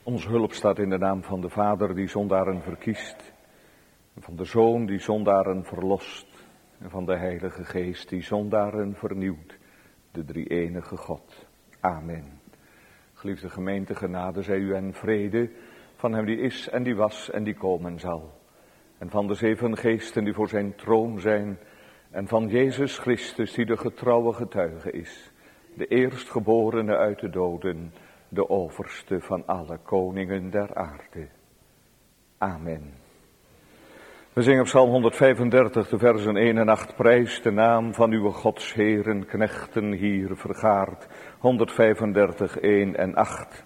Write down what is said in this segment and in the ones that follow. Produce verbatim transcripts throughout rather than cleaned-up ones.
Onze hulp staat in de naam van de Vader die zondaren verkiest, en van de Zoon die zondaren verlost, en van de Heilige Geest die zondaren vernieuwt, de drie-enige God. Amen. Geliefde gemeente, genade zij u en vrede van hem die is en die was en die komen zal. En van de zeven geesten die voor zijn troon zijn, en van Jezus Christus die de getrouwe getuige is, de eerstgeborene uit de doden, de overste van alle koningen der aarde. Amen. We zingen Psalm honderdvijfendertig, de versen één en acht. Prijs de naam van uw Gods Heeren, knechten hier vergaard. honderdvijfendertig, één en acht.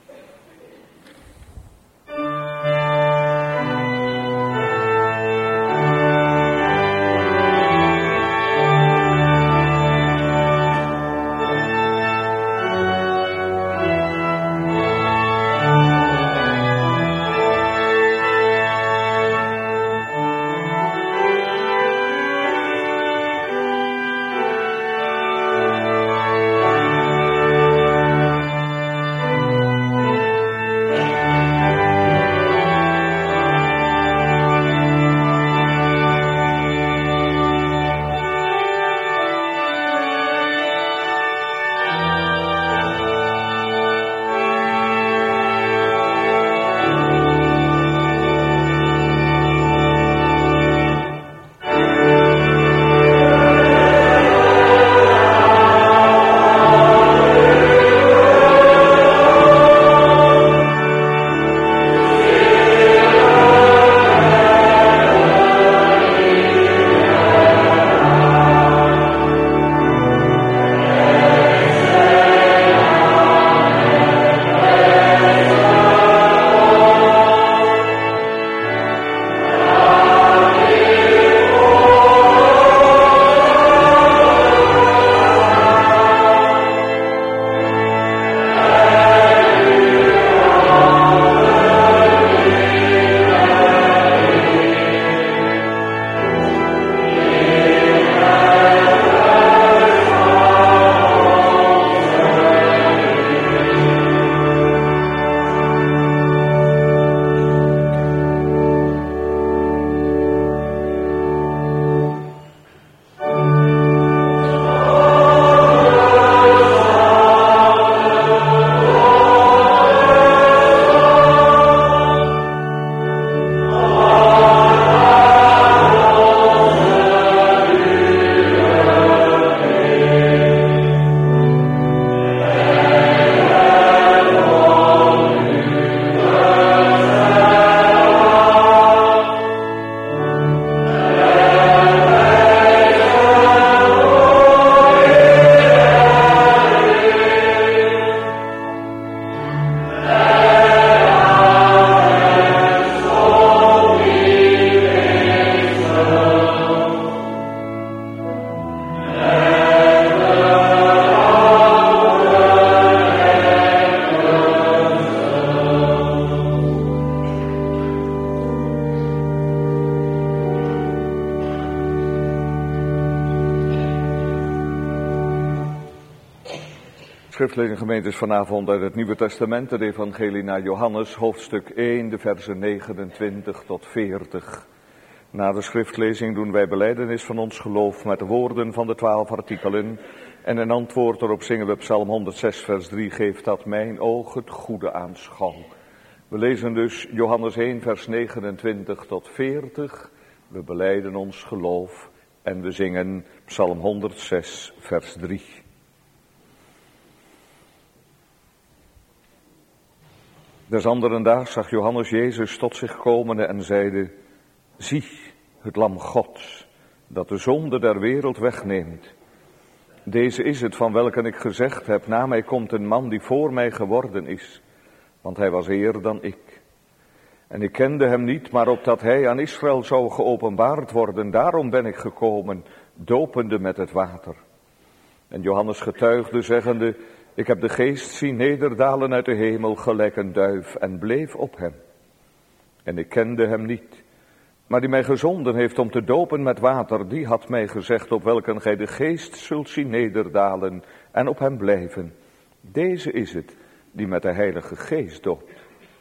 Schriftlezing gemeentes vanavond uit het Nieuwe Testament, het Evangelie naar Johannes, hoofdstuk één, de versen negenentwintig tot veertig. Na de schriftlezing doen wij belijdenis van ons geloof met de woorden van de twaalf artikelen. En in antwoord erop zingen we Psalm honderdzes, vers drie, geeft dat mijn oog het goede aanschouw. We lezen dus Johannes één, vers negenentwintig tot veertig. We belijden ons geloof en we zingen Psalm honderdzes, vers drie. Des anderen daags zag Johannes Jezus tot zich komen en zeide: zie, het lam Gods, dat de zonde der wereld wegneemt. Deze is het van welken ik gezegd heb, na mij komt een man die voor mij geworden is, want hij was eer dan ik. En ik kende hem niet, maar opdat hij aan Israël zou geopenbaard worden, daarom ben ik gekomen, dopende met het water. En Johannes getuigde, zeggende: ik heb de geest zien nederdalen uit de hemel gelijk een duif en bleef op hem. En ik kende hem niet, maar die mij gezonden heeft om te dopen met water, die had mij gezegd op welken gij de geest zult zien nederdalen en op hem blijven. Deze is het die met de Heilige Geest doopt.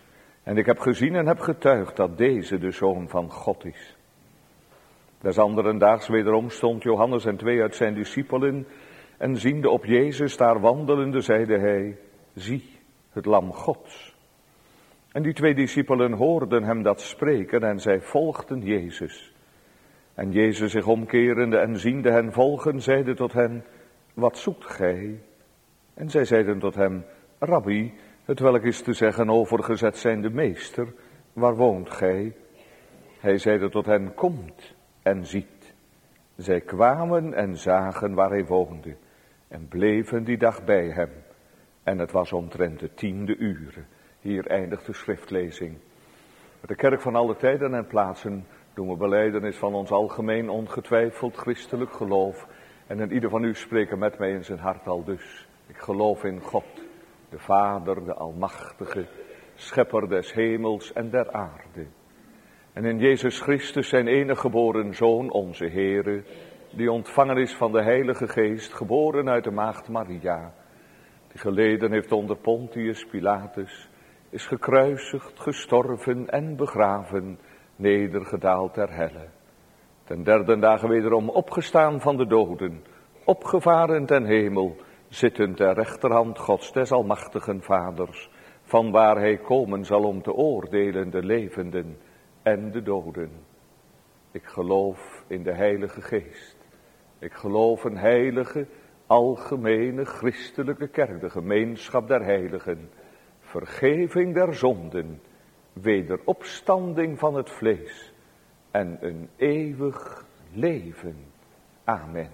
En ik heb gezien en heb getuigd dat deze de Zoon van God is. Des anderen daags wederom stond Johannes en twee uit zijn discipelen, en ziende op Jezus daar wandelende, zeide hij, zie, het lam Gods. En die twee discipelen hoorden hem dat spreken en zij volgden Jezus. En Jezus zich omkerende en ziende hen volgen, zeide tot hen, wat zoekt gij? En zij zeiden tot hem, Rabbi, het welk is te zeggen overgezet zijnde meester, waar woont gij? Hij zeide tot hen, komt en ziet. Zij kwamen en zagen waar hij woonde en bleven die dag bij hem. En het was omtrent de tiende uren. Hier eindigt de schriftlezing. De kerk van alle tijden en plaatsen doen we belijdenis van ons algemeen ongetwijfeld christelijk geloof. En in ieder van u spreken met mij in zijn hart al dus. Ik geloof in God, de Vader, de Almachtige, Schepper des hemels en der aarde. En in Jezus Christus zijn enige geboren Zoon, onze Heere, die ontvangen is van de Heilige Geest, geboren uit de maagd Maria, die geleden heeft onder Pontius Pilatus, is gekruisigd, gestorven en begraven, nedergedaald ter helle. Ten derde dagen wederom opgestaan van de doden, opgevaren ten hemel, zittend ter rechterhand Gods des almachtigen Vaders, van waar hij komen zal om te oordelen de levenden en de doden. Ik geloof in de Heilige Geest. Ik geloof een heilige, algemene, christelijke kerk, de gemeenschap der heiligen, vergeving der zonden, wederopstanding van het vlees en een eeuwig leven. Amen.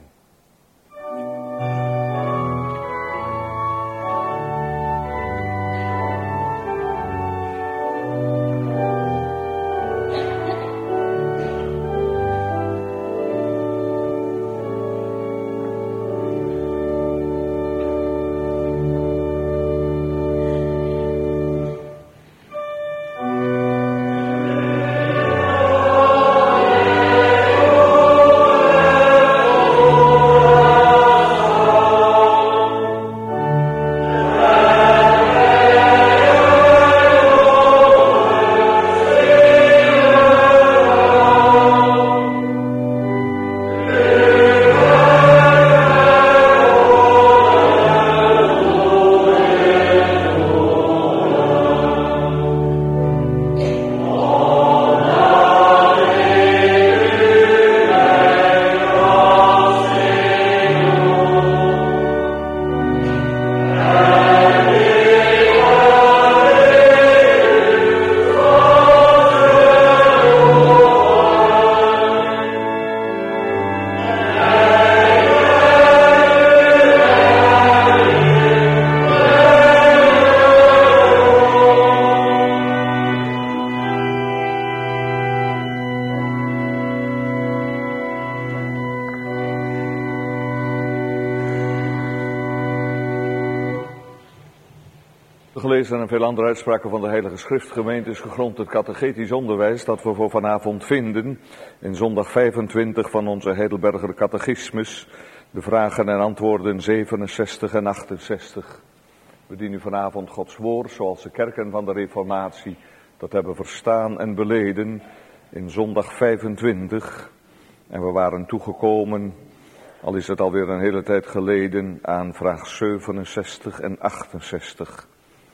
Gelezen en veel andere uitspraken van de Heilige Schriftgemeente is gegrond het catechetisch onderwijs dat we voor vanavond vinden in zondag vijfentwintig van onze Heidelberger catechismus, de vragen en antwoorden zevenenzestig en achtenzestig. We dienen vanavond Gods woord zoals de kerken van de Reformatie dat hebben verstaan en beleden in zondag vijfentwintig. En we waren toegekomen, al is het alweer een hele tijd geleden, aan vraag zevenenzestig en achtenzestig.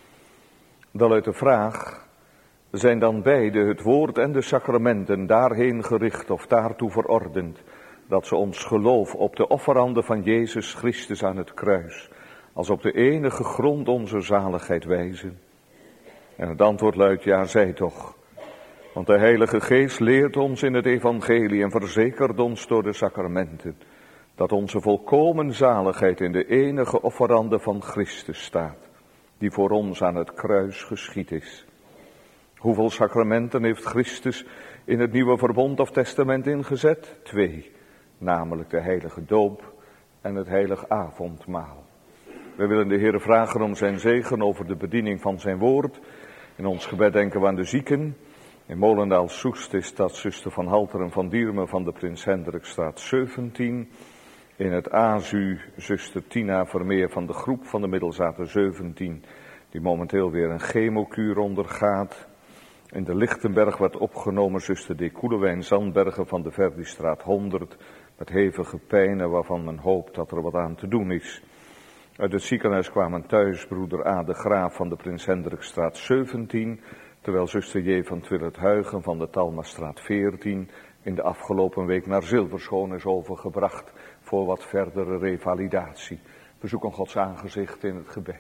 Dan uit de vraag, zijn dan beide, het woord en de sacramenten, daarheen gericht of daartoe verordend, dat ze ons geloof op de offerande van Jezus Christus aan het kruis, als op de enige grond onze zaligheid wijzen? En het antwoord luidt, ja, zij toch. Want de Heilige Geest leert ons in het evangelie en verzekert ons door de sacramenten, dat onze volkomen zaligheid in de enige offerande van Christus staat, die voor ons aan het kruis geschied is. Hoeveel sacramenten heeft Christus in het nieuwe verbond of testament ingezet? Twee, namelijk de heilige doop en het heilig avondmaal. We willen de Heere vragen om zijn zegen over de bediening van zijn woord. In ons gebed denken we aan de zieken. In Molendaal-Soest is dat zuster van Halteren van Diermen van de Prins Hendrikstraat zeventien. In het A Z U zuster Tina Vermeer van de groep van de Middelzaten zeventien, die momenteel weer een chemokuur ondergaat. In de Lichtenberg werd opgenomen zuster D. Koelewijn Zandbergen van de Verdistraat honderd. Met hevige pijnen waarvan men hoopt dat er wat aan te doen is. Uit het ziekenhuis kwamen thuis broeder A. de Graaf van de Prins Hendrikstraat zeventien. Terwijl zuster J. van Twillet-Huigen van de Talmastraat veertien in de afgelopen week naar Zilverschoon is overgebracht voor wat verdere revalidatie. We zoeken Gods aangezicht in het gebed.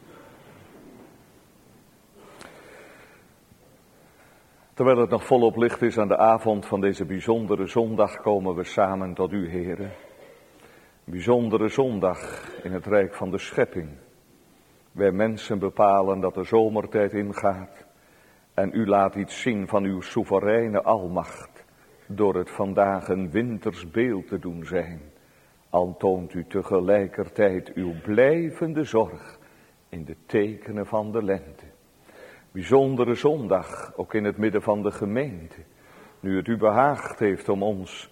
Terwijl het nog volop licht is aan de avond van deze bijzondere zondag, komen we samen tot u, Heere. Een bijzondere zondag in het rijk van de schepping. Wij mensen bepalen dat de zomertijd ingaat. En u laat iets zien van uw soevereine almacht. Door het vandaag een winters beeld te doen zijn. Al toont u tegelijkertijd uw blijvende zorg in de tekenen van de lente. Bijzondere zondag, ook in het midden van de gemeente. Nu het u behaagd heeft om ons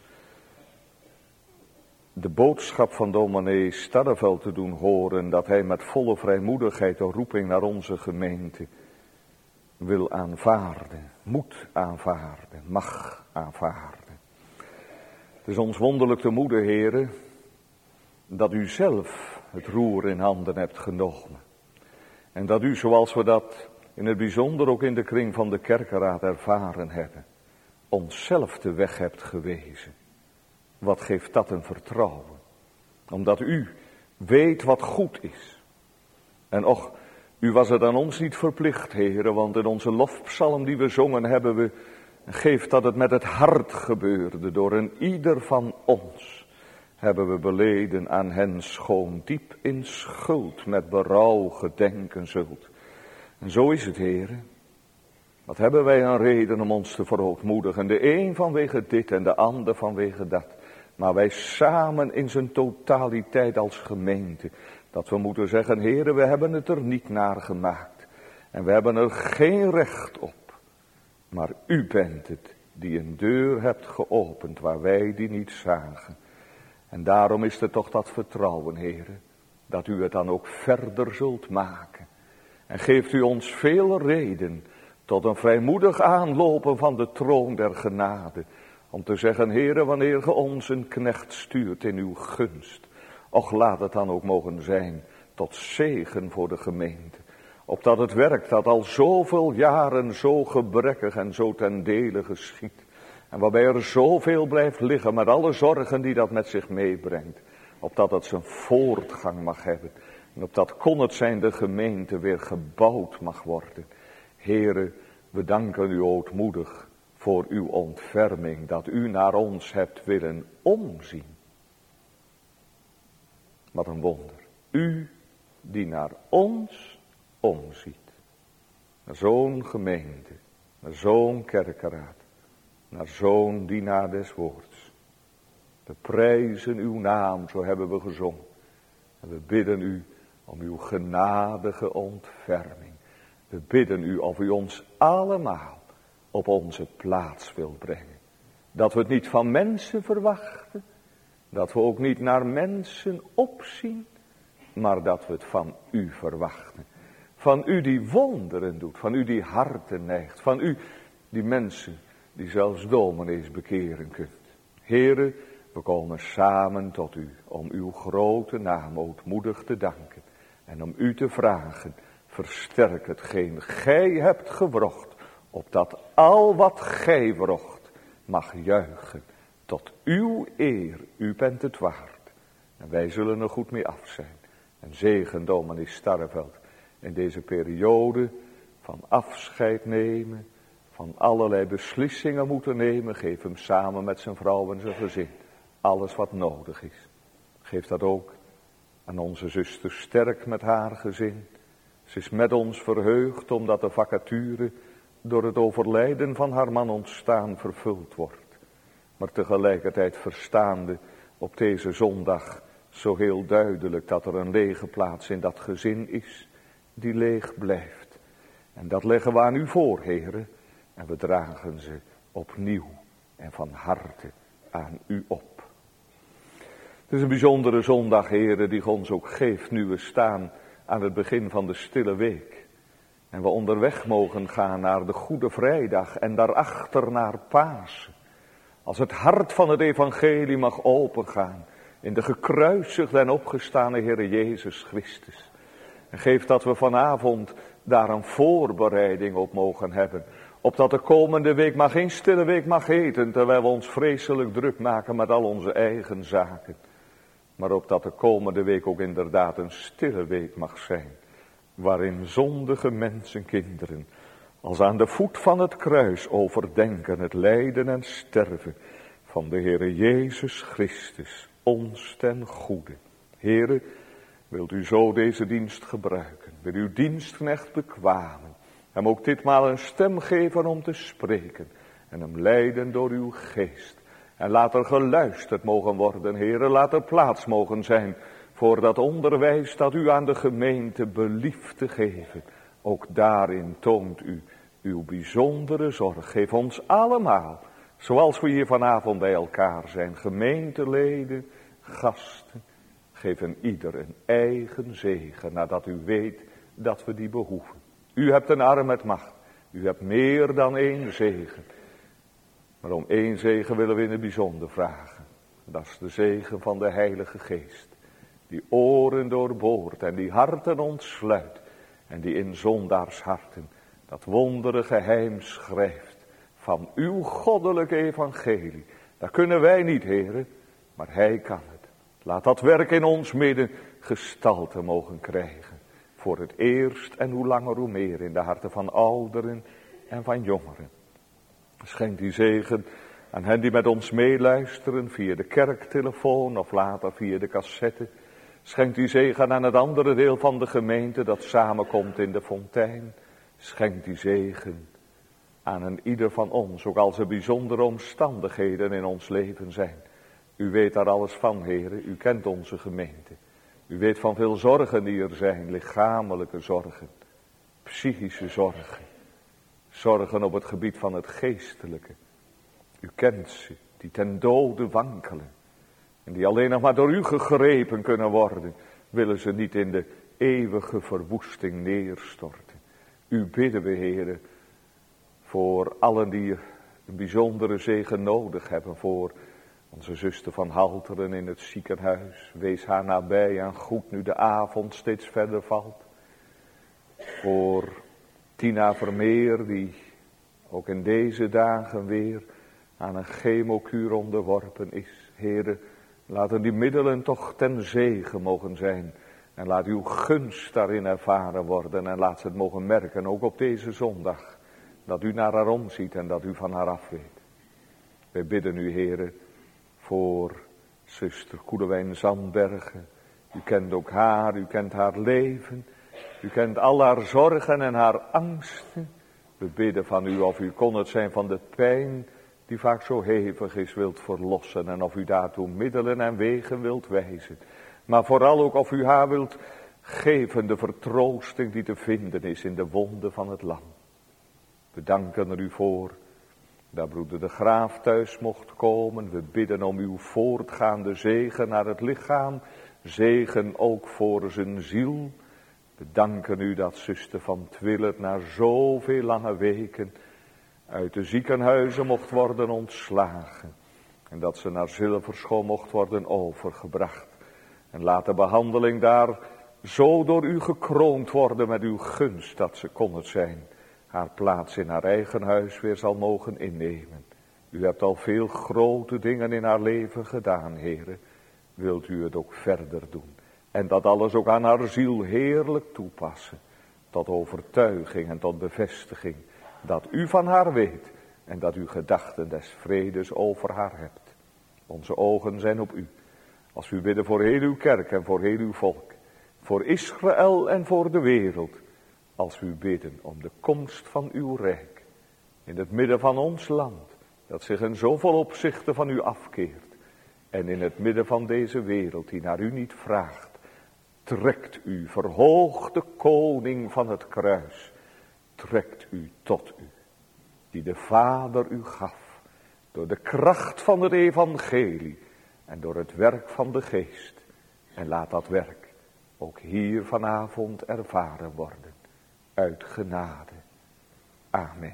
de boodschap van dominee Starreveld te doen horen. Dat hij met volle vrijmoedigheid de roeping naar onze gemeente wil aanvaarden. Moet aanvaarden, mag aanvaarden. Het is ons wonderlijk te moede, Heere, dat u zelf het roer in handen hebt genomen. En dat u, zoals we dat in het bijzonder ook in de kring van de kerkenraad ervaren hebben, onszelf de weg hebt gewezen. Wat geeft dat een vertrouwen? Omdat u weet wat goed is. En och, u was het aan ons niet verplicht, Heere, want in onze lofpsalm die we zongen hebben we, geeft dat het met het hart gebeurde, door een ieder van ons hebben we beleden aan hen schoon diep in schuld met berouw gedenken zult. En zo is het, Heere. Wat hebben wij een reden om ons te verootmoedigen, de een vanwege dit en de ander vanwege dat. Maar wij samen in zijn totaliteit als gemeente, dat we moeten zeggen, Heere, we hebben het er niet naar gemaakt. En we hebben er geen recht op. Maar u bent het die een deur hebt geopend waar wij die niet zagen. En daarom is er toch dat vertrouwen, Heere, dat u het dan ook verder zult maken. En geeft u ons veel reden tot een vrijmoedig aanlopen van de troon der genade. Om te zeggen, Heere, wanneer ge ons een knecht stuurt in uw gunst. Och, laat het dan ook mogen zijn tot zegen voor de gemeente. Opdat het werk dat al zoveel jaren zo gebrekkig en zo ten dele geschiet. En waarbij er zoveel blijft liggen met alle zorgen die dat met zich meebrengt. Opdat het zijn voortgang mag hebben. En opdat kon het zijn de gemeente weer gebouwd mag worden. Heere, we danken u ootmoedig voor uw ontferming. Dat u naar ons hebt willen omzien. Wat een wonder. U die naar ons omziet. Naar zo'n gemeente. Naar zo'n kerkenraad. Naar zo'n dienaar des woords. We prijzen uw naam, zo hebben we gezongen. En we bidden u om uw genadige ontferming. We bidden u of u ons allemaal op onze plaats wil brengen. Dat we het niet van mensen verwachten. Dat we ook niet naar mensen opzien. Maar dat we het van u verwachten. Van u die wonderen doet. Van u die harten neigt. Van u die mensen die zelfs dominees bekeren kunt. Heere, we komen samen tot u om uw grote naam ootmoedig te danken. En om u te vragen, versterk hetgeen gij hebt gewrocht, opdat al wat gij wrocht mag juichen tot uw eer. U bent het waard. En wij zullen er goed mee af zijn. En zegen dominee Starreveld in deze periode van afscheid nemen, van allerlei beslissingen moeten nemen. Geef hem samen met zijn vrouw en zijn gezin alles wat nodig is. Geef dat ook aan onze zuster Sterk met haar gezin. Ze is met ons verheugd omdat de vacature door het overlijden van haar man ontstaan vervuld wordt. Maar tegelijkertijd verstaande op deze zondag zo heel duidelijk dat er een lege plaats in dat gezin is die leeg blijft. En dat leggen we aan u voor, Heere. En we dragen ze opnieuw en van harte aan u op. Het is een bijzondere zondag, Heere, die ons ook geeft nu we staan aan het begin van de stille week. En we onderweg mogen gaan naar de Goede Vrijdag en daarachter naar Pasen. Als het hart van het evangelie mag opengaan in de gekruisigde en opgestane Heere Jezus Christus. En geef dat we vanavond daar een voorbereiding op mogen hebben. Opdat de komende week maar geen stille week mag heten, terwijl we ons vreselijk druk maken met al onze eigen zaken. Maar opdat de komende week ook inderdaad een stille week mag zijn. Waarin zondige mensenkinderen als aan de voet van het kruis overdenken het lijden en sterven van de Heere Jezus Christus, ons ten goede. Heere, wilt u zo deze dienst gebruiken, wil uw dienstknecht bekwamen, hem ook ditmaal een stem geven om te spreken en hem leiden door uw geest. En laat er geluisterd mogen worden, Heere, laat er plaats mogen zijn voor dat onderwijs dat u aan de gemeente belieft te geven. Ook daarin toont u uw bijzondere zorg. Geef ons allemaal, zoals we hier vanavond bij elkaar zijn, gemeenteleden, gasten. Geef een ieder een eigen zegen, nadat u weet dat we die behoeven. U hebt een arm met macht. U hebt meer dan één zegen. Maar om één zegen willen we in het bijzonder vragen. Dat is de zegen van de Heilige Geest. Die oren doorboort en die harten ontsluit. En die in zondaars harten dat wondere geheim schrijft van uw goddelijke evangelie. Dat kunnen wij niet, Heere, maar hij kan het. Laat dat werk in ons midden gestalte mogen krijgen. Voor het eerst en hoe langer hoe meer in de harten van ouderen en van jongeren. Schenk die zegen aan hen die met ons meeluisteren via de kerktelefoon of later via de cassette. Schenk die zegen aan het andere deel van de gemeente dat samenkomt in de fontein. Schenk die zegen aan een ieder van ons, ook als er bijzondere omstandigheden in ons leven zijn. U weet daar alles van, Heere, u kent onze gemeente. U weet van veel zorgen die er zijn, lichamelijke zorgen, psychische zorgen. Zorgen op het gebied van het geestelijke. U kent ze, die ten dode wankelen. En die alleen nog maar door u gegrepen kunnen worden. Willen ze niet in de eeuwige verwoesting neerstorten. U bidden we, Heere, voor allen die een bijzondere zegen nodig hebben. Voor onze zuster van Halteren in het ziekenhuis. Wees haar nabij en goed nu de avond steeds verder valt. Voor Tina Vermeer, die ook in deze dagen weer aan een chemokuur onderworpen is. Heere, laten die middelen toch ten zegen mogen zijn. En laat uw gunst daarin ervaren worden. En laat ze het mogen merken, ook op deze zondag. Dat u naar haar omziet en dat u van haar af weet. Wij bidden u, Heere, voor zuster Koelewijn Zandbergen. U kent ook haar, u kent haar leven. U kent al haar zorgen en haar angsten. We bidden van u of u kon het zijn van de pijn die vaak zo hevig is wilt verlossen. En of u daartoe middelen en wegen wilt wijzen. Maar vooral ook of u haar wilt geven de vertroosting die te vinden is in de wonden van het lam. We danken er u voor dat broeder de Graaf thuis mocht komen. We bidden om uw voortgaande zegen naar het lichaam. Zegen ook voor zijn ziel. We danken u dat zuster van Twillert na zoveel lange weken uit de ziekenhuizen mocht worden ontslagen. En dat ze naar Zilverschool mocht worden overgebracht. En laat de behandeling daar zo door u gekroond worden met uw gunst dat ze kon het zijn. Haar plaats in haar eigen huis weer zal mogen innemen. U hebt al veel grote dingen in haar leven gedaan, Heere. Wilt u het ook verder doen. En dat alles ook aan haar ziel heerlijk toepassen. Tot overtuiging en tot bevestiging. Dat u van haar weet. En dat u gedachten des vredes over haar hebt. Onze ogen zijn op u. Als u bidden voor heel uw kerk en voor heel uw volk. Voor Israël en voor de wereld. Als u bidden om de komst van uw rijk. In het midden van ons land. Dat zich in zoveel opzichten van u afkeert. En in het midden van deze wereld die naar u niet vraagt. Trekt u, verhoog de koning van het kruis. Trekt u tot u. Die de Vader u gaf. Door de kracht van het evangelie. En door het werk van de geest. En laat dat werk ook hier vanavond ervaren worden. uit genade. Amen.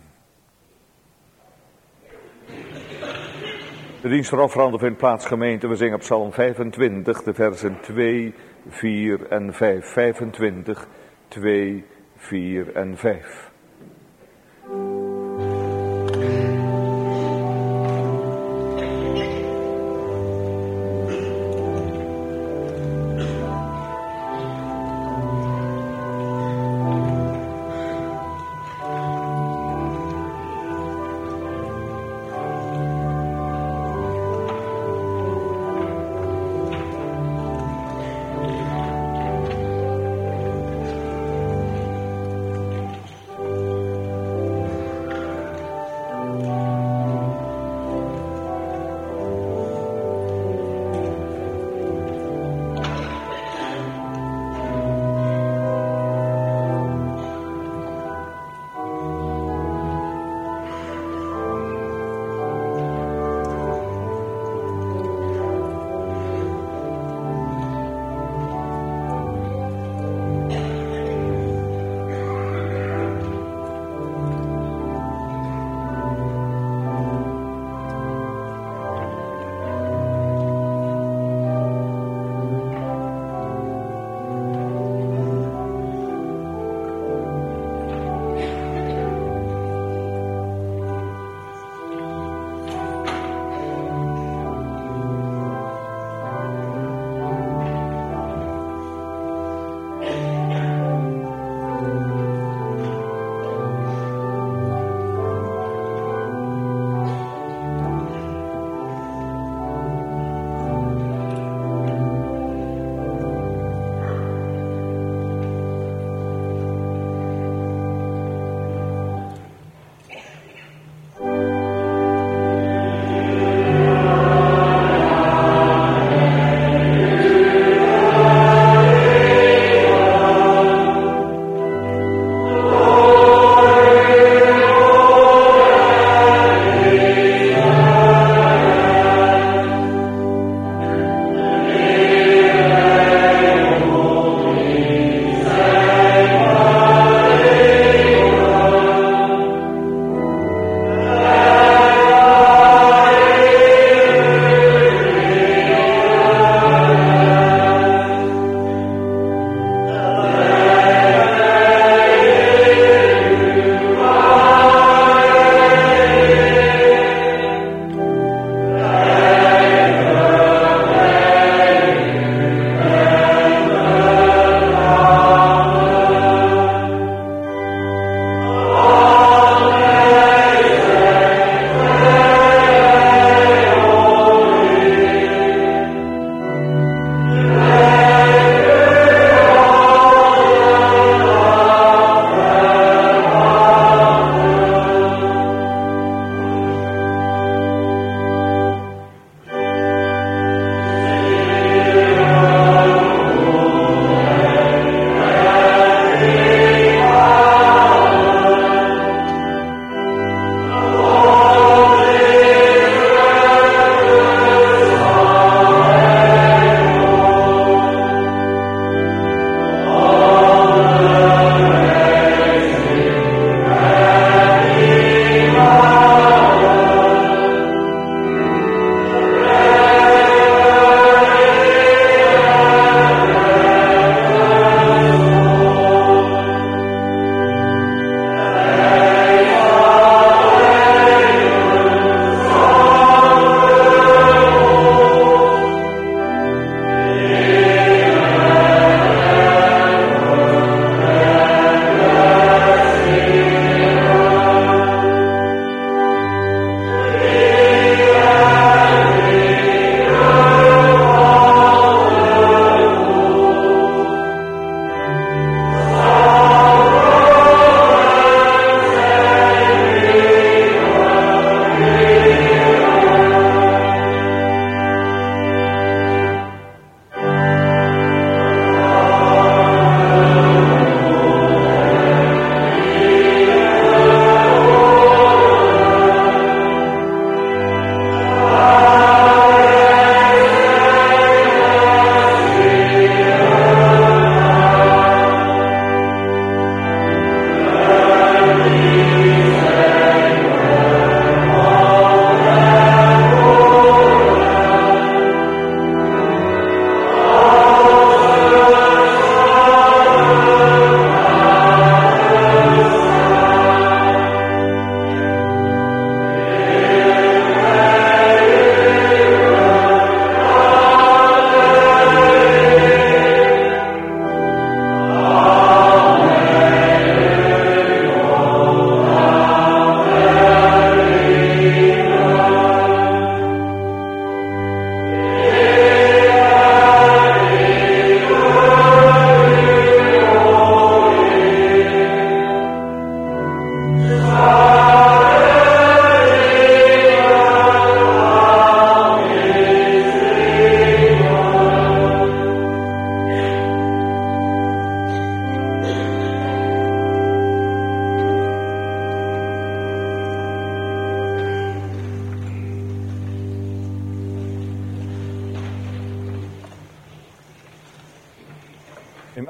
De dienst van offeranden vindt plaats, gemeente. We zingen op Psalm vijfentwintig, de versen twee, vier en vijf. vijfentwintig, twee, vier en vijf.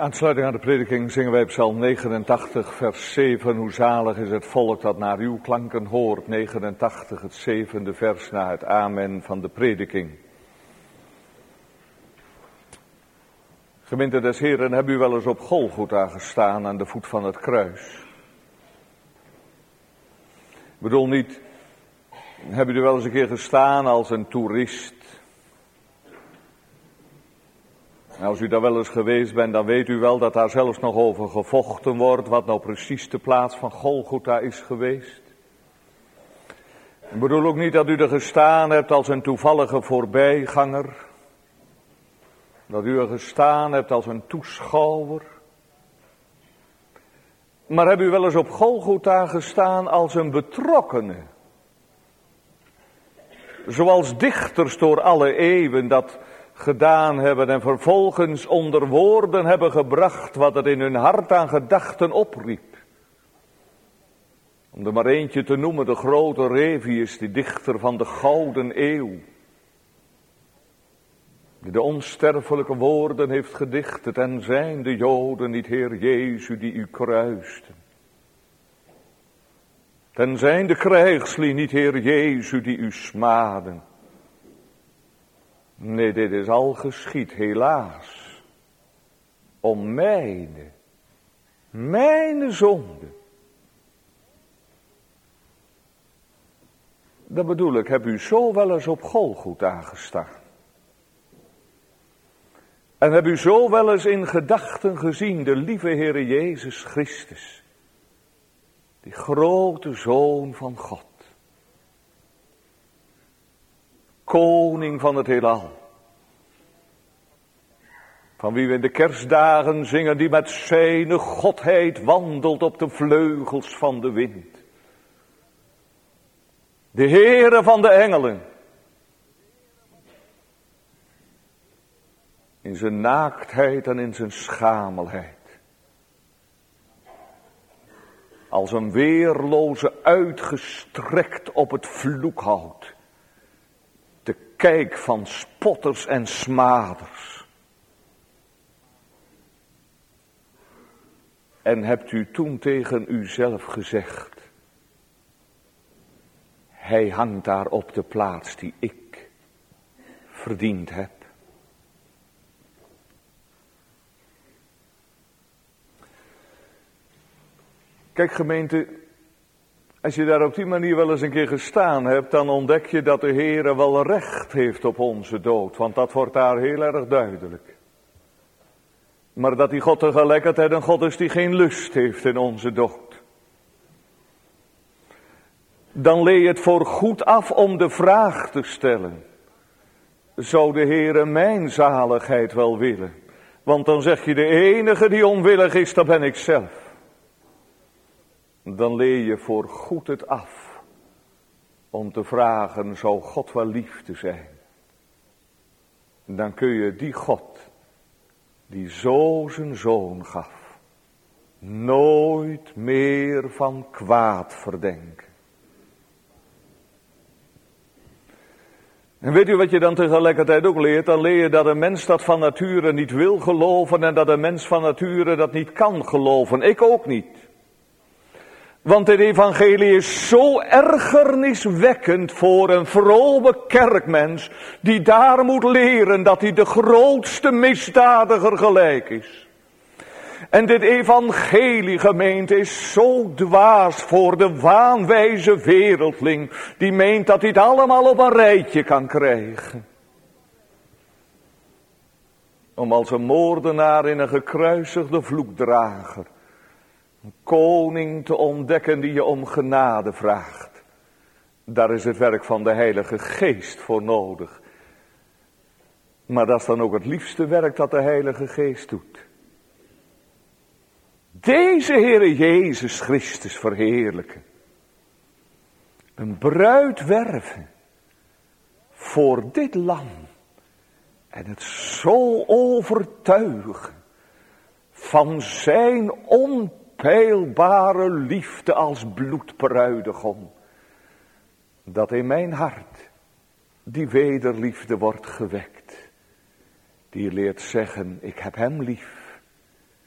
Aansluiting aan de prediking zingen wij Psalm negenentachtig, vers zeven. Hoe zalig is het volk dat naar uw klanken hoort. negenentachtig, het zevende vers na het amen van de prediking. Gemeente des Heren, hebben u wel eens op Golgotha gestaan aan de voet van het kruis? Ik bedoel niet, hebben u wel eens een keer gestaan als een toerist? Als u daar wel eens geweest bent, dan weet u wel dat daar zelfs nog over gevochten wordt, wat nou precies de plaats van Golgotha is geweest. Ik bedoel ook niet dat u er gestaan hebt als een toevallige voorbijganger, dat u er gestaan hebt als een toeschouwer. Maar hebt u wel eens op Golgotha gestaan als een betrokkene? Zoals dichters door alle eeuwen dat gedaan hebben en vervolgens onder woorden hebben gebracht wat het in hun hart aan gedachten opriep. Om er maar eentje te noemen, de grote Revius, die dichter van de Gouden Eeuw. Die de onsterfelijke woorden heeft gedicht, en zijn de Joden niet, Heer Jezu, die u kruisten. Ten zijn de krijgslieden niet, Heer Jezu, die u smaden. Nee, dit is al geschied, helaas, om mijne, mijne zonde. Dat bedoel ik, heb u zo wel eens op Golgotha gestaan? En heb u zo wel eens in gedachten gezien de lieve Heere Jezus Christus, die grote Zoon van God, Koning van het heelal, van wie we in de kerstdagen zingen, die met zijn godheid wandelt op de vleugels van de wind. De Heere van de engelen, in zijn naaktheid en in zijn schamelheid, als een weerloze uitgestrekt op het vloekhout, de kijk van spotters en smaders. En hebt u toen tegen uzelf gezegd, hij hangt daar op de plaats die ik verdiend heb. Kijk gemeente, als je daar op die manier wel eens een keer gestaan hebt, dan ontdek je dat de Heere wel recht heeft op onze dood. Want dat wordt daar heel erg duidelijk. Maar dat die God tegelijkertijd een God is die geen lust heeft in onze dood. Dan leer je het voor goed af om de vraag te stellen. Zou de Heere mijn zaligheid wel willen? Want dan zeg je, de enige die onwillig is, dat ben ik zelf. Dan leer je voor goed het af om te vragen, zou God wel liefde zijn? Dan kun je die God, die zo zijn zoon gaf, nooit meer van kwaad verdenken. En weet u wat je dan tegelijkertijd ook leert? Dan leer je dat een mens dat van nature niet wil geloven en dat een mens van nature dat niet kan geloven. Ik ook niet. Want het evangelie is zo ergerniswekkend voor een vrome kerkmens, die daar moet leren dat hij de grootste misdadiger gelijk is. En dit evangelie, gemeente, is zo dwaas voor de waanwijze wereldling, die meent dat hij het allemaal op een rijtje kan krijgen. Om als een moordenaar in een gekruisigde vloekdrager een koning te ontdekken die je om genade vraagt. Daar is het werk van de Heilige Geest voor nodig. Maar dat is dan ook het liefste werk dat de Heilige Geest doet. Deze Heere Jezus Christus verheerlijken. Een bruid werven voor dit lam. En het zo overtuigen van zijn onpeilbare liefde als bloedbruidegom, dat in mijn hart die wederliefde wordt gewekt, die leert zeggen, ik heb hem lief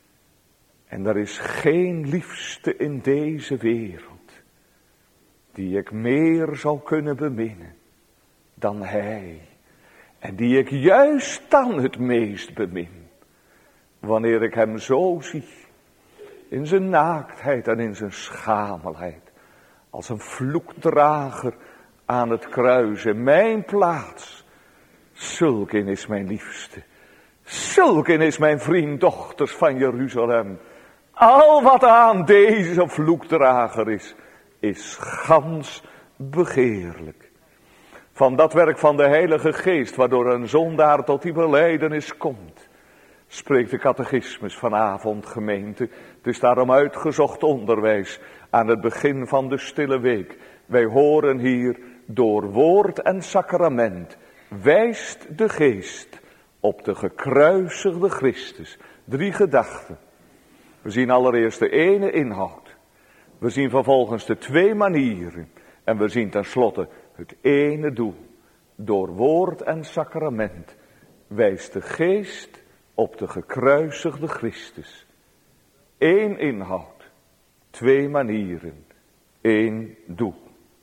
En er is geen liefste in deze wereld die ik meer zou kunnen beminnen dan hij. En die ik juist dan het meest bemin. Wanneer ik hem zo zie, in zijn naaktheid en in zijn schamelheid, als een vloekdrager aan het kruis in mijn plaats. Zulken is mijn liefste. Zulken is mijn vriend, dochters van Jeruzalem. Al wat aan deze vloekdrager is, is gans begeerlijk. Van dat werk van de Heilige Geest, waardoor een zondaar tot die belijdenis komt, spreekt de catechismus vanavond, gemeente. Het is daarom uitgezocht onderwijs aan het begin van de stille week. Wij horen hier, door woord en sacrament wijst de Geest op de gekruisigde Christus. Drie gedachten. We zien allereerst de ene inhoud. We zien vervolgens de twee manieren. En we zien tenslotte het ene doel. Door woord en sacrament wijst de Geest op de gekruisigde Christus. Eén inhoud, twee manieren, één doel.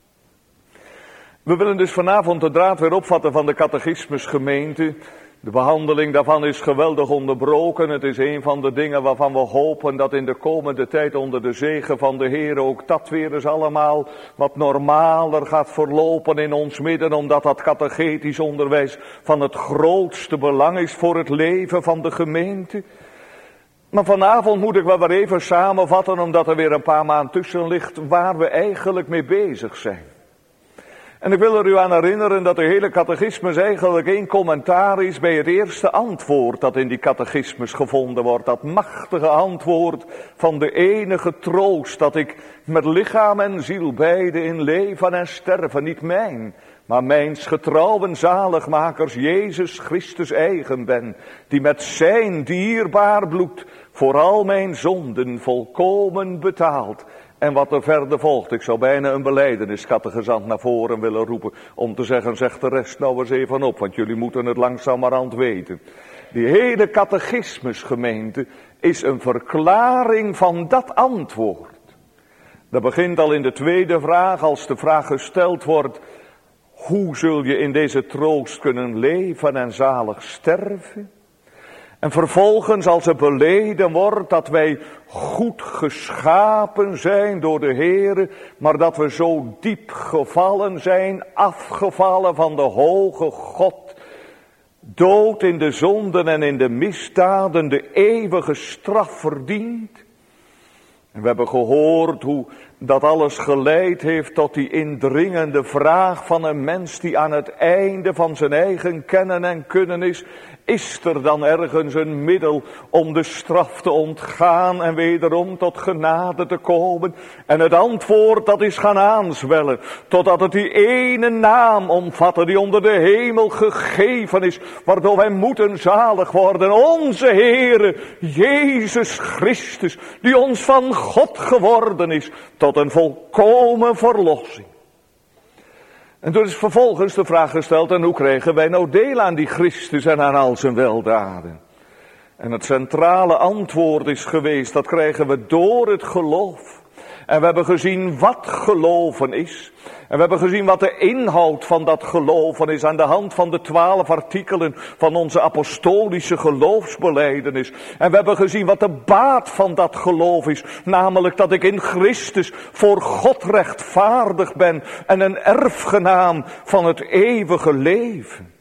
We willen dus vanavond de draad weer opvatten van de catechismus, gemeente. De behandeling daarvan is geweldig onderbroken. Het is een van de dingen waarvan we hopen dat in de komende tijd onder de zegen van de Heer ook dat weer eens allemaal wat normaler gaat verlopen in ons midden. Omdat dat catechetisch onderwijs van het grootste belang is voor het leven van de gemeente. Maar vanavond moet ik wel weer even samenvatten, omdat er weer een paar maanden tussen ligt waar we eigenlijk mee bezig zijn. En ik wil er u aan herinneren dat de hele catechismus eigenlijk één commentaar is bij het eerste antwoord dat in die catechismus gevonden wordt. Dat machtige antwoord van de enige troost dat ik met lichaam en ziel beide in leven en sterven niet mijn, maar mijns getrouwen zaligmakers Jezus Christus eigen ben, die met zijn dierbaar bloed voor al mijn zonden volkomen betaald. En wat er verder volgt, ik zou bijna een belijdeniscatechizant naar voren willen roepen, om te zeggen, zeg de rest nou eens even op, want jullie moeten het langzamerhand weten. Die hele catechismus, gemeente, is een verklaring van dat antwoord. Dat begint al in de tweede vraag, als de vraag gesteld wordt, hoe zul je in deze troost kunnen leven en zalig sterven? En vervolgens als er beleden wordt dat wij goed geschapen zijn door de Heere, maar dat we zo diep gevallen zijn, afgevallen van de hoge God, dood in de zonden en in de misdaden, de eeuwige straf verdient. En we hebben gehoord hoe dat alles geleid heeft tot die indringende vraag van een mens die aan het einde van zijn eigen kennen en kunnen is. Is er dan ergens een middel om de straf te ontgaan en wederom tot genade te komen? En het antwoord dat is gaan aanzwellen, totdat het die ene naam omvatte die onder de hemel gegeven is, waardoor wij moeten zalig worden. Onze Heere, Jezus Christus, die ons van God geworden is, tot een volkomen verlossing. En toen is vervolgens de vraag gesteld, en hoe krijgen wij nou deel aan die Christus en aan al zijn weldaden? En het centrale antwoord is geweest, dat krijgen we door het geloof. En we hebben gezien wat geloven is. En we hebben gezien wat de inhoud van dat geloven is aan de hand van de twaalf artikelen van onze apostolische geloofsbelijdenis. En we hebben gezien wat de baat van dat geloof is. Namelijk dat ik in Christus voor God rechtvaardig ben en een erfgenaam van het eeuwige leven.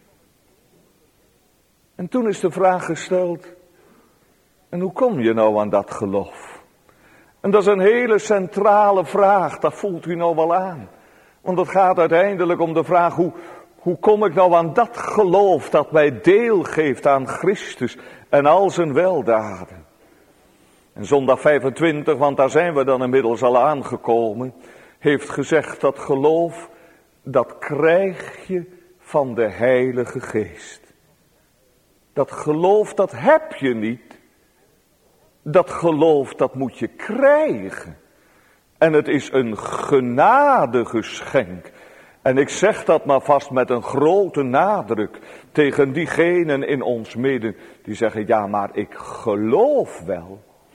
En toen is de vraag gesteld, en hoe kom je nou aan dat geloof? En dat is een hele centrale vraag, dat voelt u nou wel aan. Want het gaat uiteindelijk om de vraag, hoe, hoe kom ik nou aan dat geloof dat mij deel geeft aan Christus en al zijn weldaden. En zondag vijfentwintig, want daar zijn we dan inmiddels al aangekomen, heeft gezegd dat geloof, dat krijg je van de Heilige Geest. Dat geloof, dat heb je niet. Dat geloof, dat moet je krijgen. En het is een genadegeschenk. En ik zeg dat maar vast met een grote nadruk tegen diegenen in ons midden die zeggen, ja maar ik geloof wel.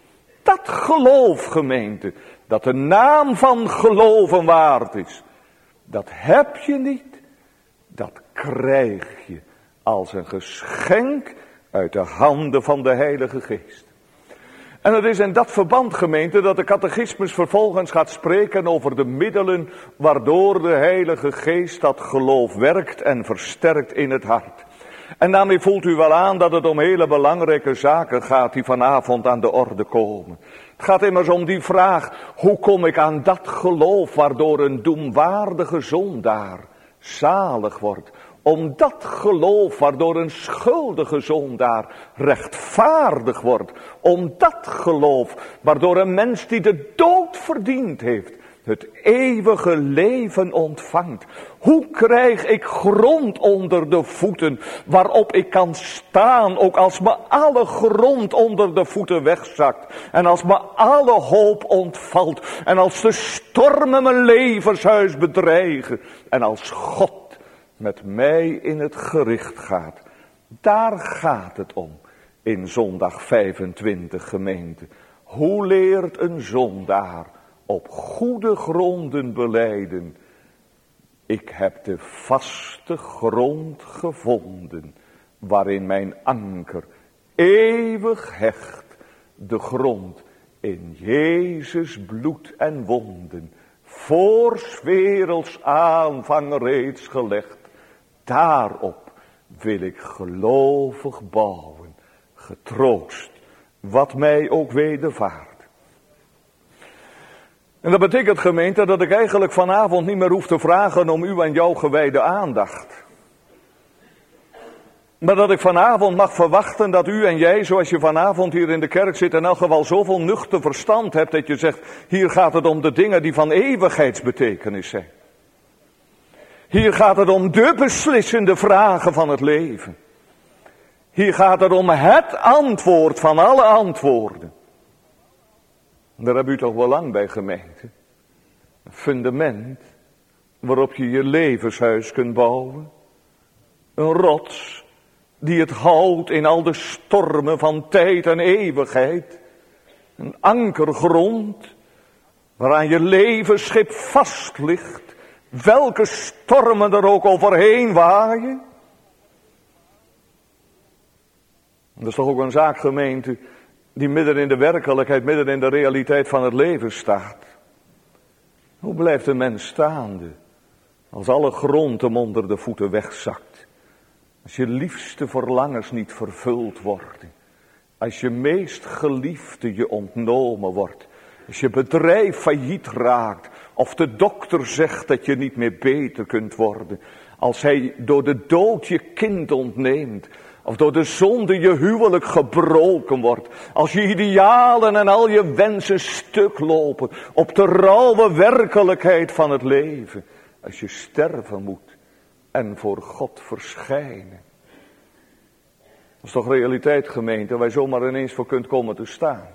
dat geloof, gemeente, dat de naam van geloven waard is, dat heb je niet, dat krijg je als een geschenk uit de handen van de Heilige Geest. En het is in dat verband, gemeente, dat de catechismus vervolgens gaat spreken over de middelen waardoor de Heilige Geest dat geloof werkt en versterkt in het hart. En daarmee voelt u wel aan dat het om hele belangrijke zaken gaat die vanavond aan de orde komen. Het gaat immers om die vraag, hoe kom ik aan dat geloof waardoor een doemwaardige zondaar zalig wordt? Om dat geloof waardoor een schuldige zondaar rechtvaardig wordt. Om dat geloof waardoor een mens die de dood verdiend heeft, het eeuwige leven ontvangt. Hoe krijg ik grond onder de voeten waarop ik kan staan, ook als me alle grond onder de voeten wegzakt. En als me alle hoop ontvalt. En als de stormen mijn levenshuis bedreigen. En als God met mij in het gericht gaat. Daar gaat het om in zondag vijfentwintig, gemeente. Hoe leert een zondaar op goede gronden belijden? Ik heb de vaste grond gevonden, waarin mijn anker eeuwig hecht. De grond in Jezus bloed en wonden, voor 's werelds aanvang reeds gelegd. Daarop wil ik gelovig bouwen, getroost, wat mij ook wedervaart. En dat betekent, gemeente, dat ik eigenlijk vanavond niet meer hoef te vragen om uw en jouw gewijde aandacht. Maar dat ik vanavond mag verwachten dat u en jij, zoals je vanavond hier in de kerk zit, in elk geval zoveel nuchter verstand hebt dat je zegt, hier gaat het om de dingen die van eeuwigheidsbetekenis zijn. Hier gaat het om de beslissende vragen van het leven. Hier gaat het om het antwoord van alle antwoorden. Daar heb u toch wel lang bij, gemeente. Een fundament waarop je je levenshuis kunt bouwen. Een rots die het houdt in al de stormen van tijd en eeuwigheid. Een ankergrond waaraan je levensschip vast ligt. Welke stormen er ook overheen waaien. Dat is toch ook een zaak, gemeente, die midden in de werkelijkheid, midden in de realiteit van het leven staat. Hoe blijft een mens staande als alle grond hem onder de voeten wegzakt? Als je liefste verlangens niet vervuld worden. Als je meest geliefde je ontnomen wordt. Als je bedrijf failliet raakt. Of de dokter zegt dat je niet meer beter kunt worden. Als hij door de dood je kind ontneemt. Of door de zonde je huwelijk gebroken wordt. Als je idealen en al je wensen stuk lopen. Op de rauwe werkelijkheid van het leven. Als je sterven moet. En voor God verschijnen. Dat is toch realiteit, gemeente, waar je zomaar ineens voor kunt komen te staan.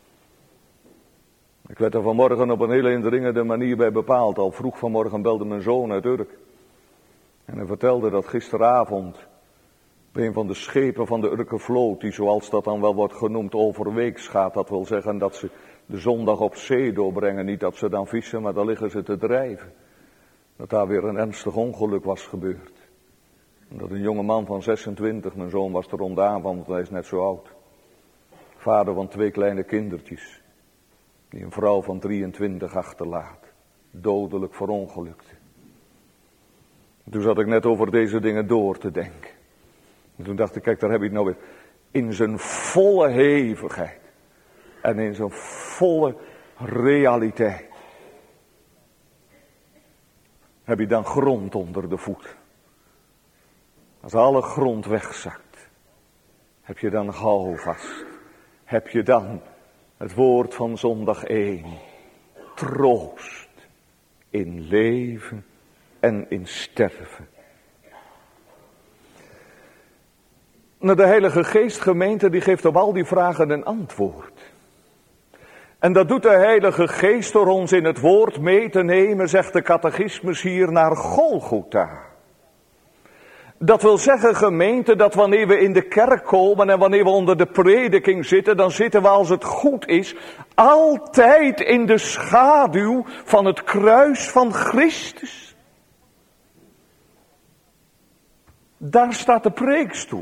Ik werd er vanmorgen op een hele indringende manier bij bepaald. Al vroeg vanmorgen belde mijn zoon uit Urk. En hij vertelde dat gisteravond bij een van de schepen van de Urkervloot, die zoals dat dan wel wordt genoemd overweeks gaat. Dat wil zeggen dat ze de zondag op zee doorbrengen. Niet dat ze dan vissen, maar dan liggen ze te drijven. Dat daar weer een ernstig ongeluk was gebeurd. En dat een jonge man van zesentwintig, mijn zoon was er rondaan, want hij is net zo oud. Vader van twee kleine kindertjes. Die een vrouw van drieëntwintig achterlaat. Dodelijk verongelukte. Toen zat ik net over deze dingen door te denken. En toen dacht ik, kijk, daar heb je het nou weer. In zijn volle hevigheid. En in zijn volle realiteit. Heb je dan grond onder de voet. Als alle grond wegzakt. Heb je dan houvast. Heb je dan het woord van zondag één. Troost. In leven en in sterven. Nou, de Heilige Geest, gemeente, die geeft op al die vragen een antwoord. En dat doet de Heilige Geest door ons in het woord mee te nemen, zegt de catechismus hier, naar Golgotha. Dat wil zeggen, gemeente, dat wanneer we in de kerk komen en wanneer we onder de prediking zitten, dan zitten we, als het goed is, altijd in de schaduw van het kruis van Christus. Daar staat de preekstoel.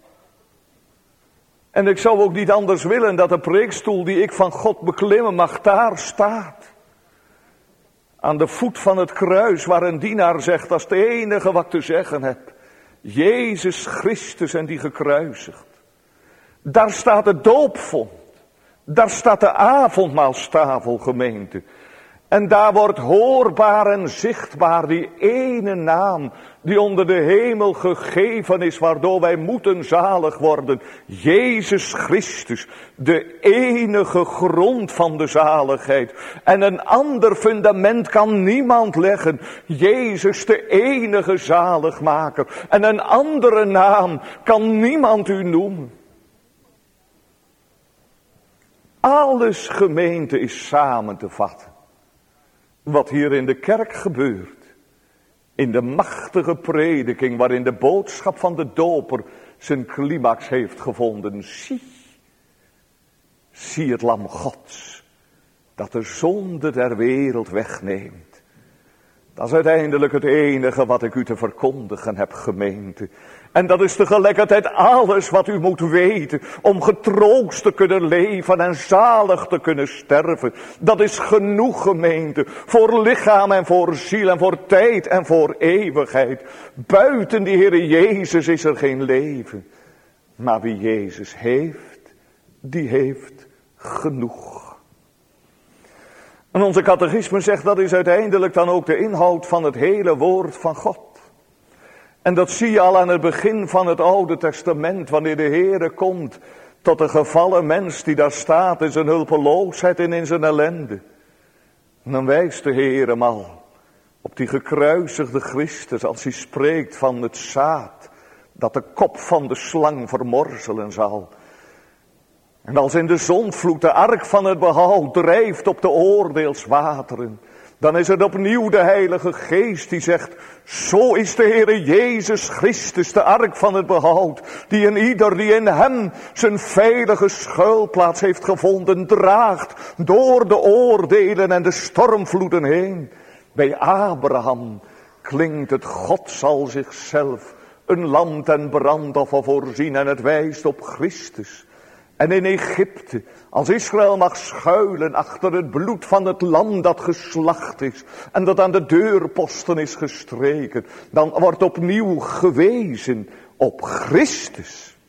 En ik zou ook niet anders willen dat de preekstoel die ik van God beklimmen mag, daar staat. Aan de voet van het kruis, waar een dienaar zegt, dat is het enige wat ik te zeggen heb. Jezus Christus en die gekruisigd. Daar staat het doopvond. Daar staat de avondmaalstafel, gemeente. En daar wordt hoorbaar en zichtbaar die ene naam die onder de hemel gegeven is, waardoor wij moeten zalig worden. Jezus Christus, de enige grond van de zaligheid. En een ander fundament kan niemand leggen. Jezus, de enige zaligmaker. En een andere naam kan niemand u noemen. Alles, gemeente, is samen te vatten. Wat hier in de kerk gebeurt. In de machtige prediking waarin de boodschap van de doper zijn climax heeft gevonden. Zie, zie het lam Gods dat de zonde der wereld wegneemt. Dat is uiteindelijk het enige wat ik u te verkondigen heb, gemeente. En dat is tegelijkertijd alles wat u moet weten om getroost te kunnen leven en zalig te kunnen sterven. Dat is genoeg, gemeente, voor lichaam en voor ziel en voor tijd en voor eeuwigheid. Buiten die Heere Jezus is er geen leven. Maar wie Jezus heeft, die heeft genoeg. En onze catechisme zegt, dat is uiteindelijk dan ook de inhoud van het hele woord van God. En dat zie je al aan het begin van het Oude Testament, wanneer de Heere komt tot de gevallen mens die daar staat in zijn hulpeloosheid en in zijn ellende. En dan wijst de Heere hem al op die gekruisigde Christus als hij spreekt van het zaad dat de kop van de slang vermorzelen zal. En als in de zondvloed de ark van het behoud drijft op de oordeelswateren, dan is het opnieuw de Heilige Geest die zegt, zo is de Heere Jezus Christus, de ark van het behoud, die een ieder die in hem zijn veilige schuilplaats heeft gevonden, draagt door de oordelen en de stormvloeden heen. Bij Abraham klinkt het, God zal zichzelf een lam ten brandoffer voorzien, en het wijst op Christus. En in Egypte, als Israël mag schuilen achter het bloed van het lam dat geslacht is en dat aan de deurposten is gestreken, dan wordt opnieuw gewezen op Christus.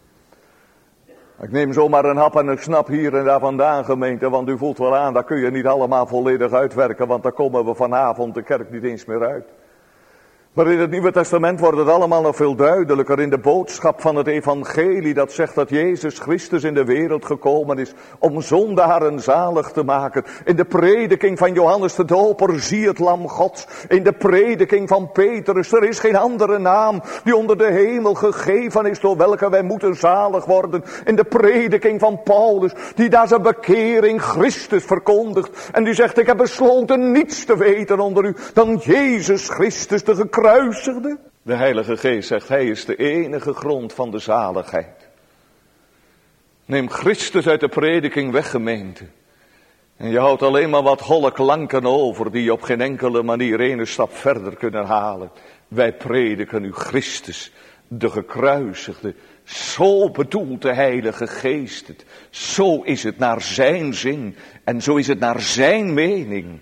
Ik neem zomaar een hap en een snap hier en daar vandaan, gemeente, want u voelt wel aan, dat kun je niet allemaal volledig uitwerken, want daar komen we vanavond de kerk niet eens meer uit. Maar in het Nieuwe Testament wordt het allemaal nog veel duidelijker in de boodschap van het evangelie, dat zegt dat Jezus Christus in de wereld gekomen is om zondaren zalig te maken. In de prediking van Johannes de Doper, zie het lam Gods. In de prediking van Petrus, er is geen andere naam die onder de hemel gegeven is door welke wij moeten zalig worden. In de prediking van Paulus, die daar zijn bekering Christus verkondigt. En die zegt, ik heb besloten niets te weten onder u dan Jezus Christus, de gekruisigde. De Heilige Geest zegt, hij is de enige grond van de zaligheid. Neem Christus uit de prediking weg, gemeente. En je houdt alleen maar wat holle klanken over die je op geen enkele manier ene stap verder kunnen halen. Wij prediken u Christus, de gekruisigde. Zo bedoelt de Heilige Geest het. Zo is het naar zijn zin en zo is het naar zijn mening.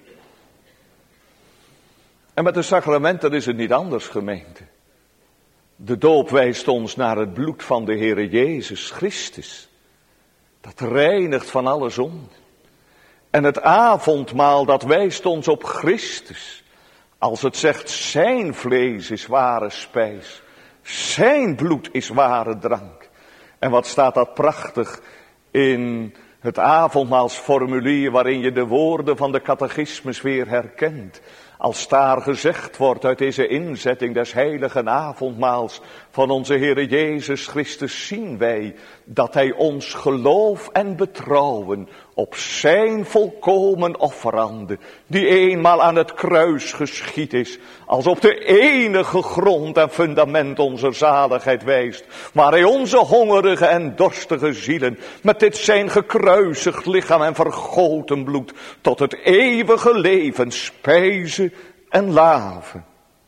En met de sacramenten is het niet anders, gemeente. De doop wijst ons naar het bloed van de Heere Jezus Christus. Dat reinigt van alle zonde. En het avondmaal, dat wijst ons op Christus. Als het zegt, zijn vlees is ware spijs. Zijn bloed is ware drank. En wat staat dat prachtig in het avondmaalsformulier, waarin je de woorden van de catechismus weer herkent. Als daar gezegd wordt uit deze inzetting des heiligen avondmaals van onze Heere Jezus Christus, zien wij dat hij ons geloof en betrouwen op zijn volkomen offerande, die eenmaal aan het kruis geschied is, als op de enige grond en fundament onze zaligheid wijst, waar hij onze hongerige en dorstige zielen met dit zijn gekruisigd lichaam en vergoten bloed tot het eeuwige leven spijzen en laven.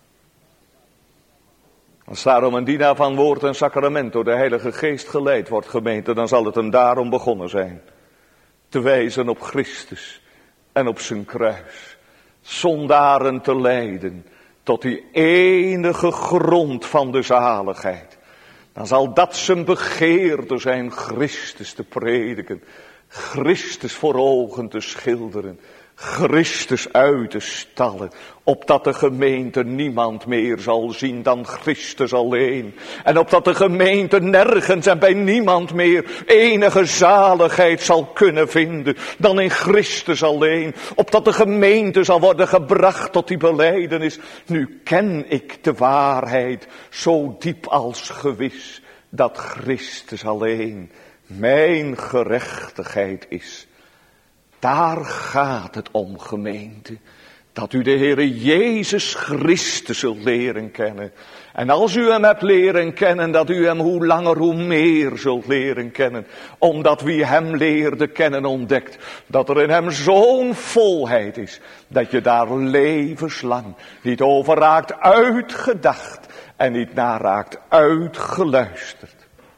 Als daarom een dienaar van woord en sacrament door de Heilige Geest geleid wordt, gemeente, dan zal het hem daarom begonnen zijn. Te wijzen op Christus en op zijn kruis. Zondaren te leiden tot die enige grond van de zaligheid. Dan zal dat zijn begeerte zijn Christus te prediken. Christus voor ogen te schilderen. Christus uit te stallen, opdat de gemeente niemand meer zal zien dan Christus alleen. En opdat de gemeente nergens en bij niemand meer enige zaligheid zal kunnen vinden dan in Christus alleen. Opdat de gemeente zal worden gebracht tot die belijdenis. Nu ken ik de waarheid zo diep als gewis, dat Christus alleen mijn gerechtigheid is. Daar gaat het om, gemeente, dat u de Heere Jezus Christus zult leren kennen. En als u hem hebt leren kennen, dat u hem hoe langer hoe meer zult leren kennen. Omdat wie hem leerde kennen ontdekt, dat er in hem zo'n volheid is, dat je daar levenslang niet over raakt uitgedacht en niet naar raakt uitgeluisterd.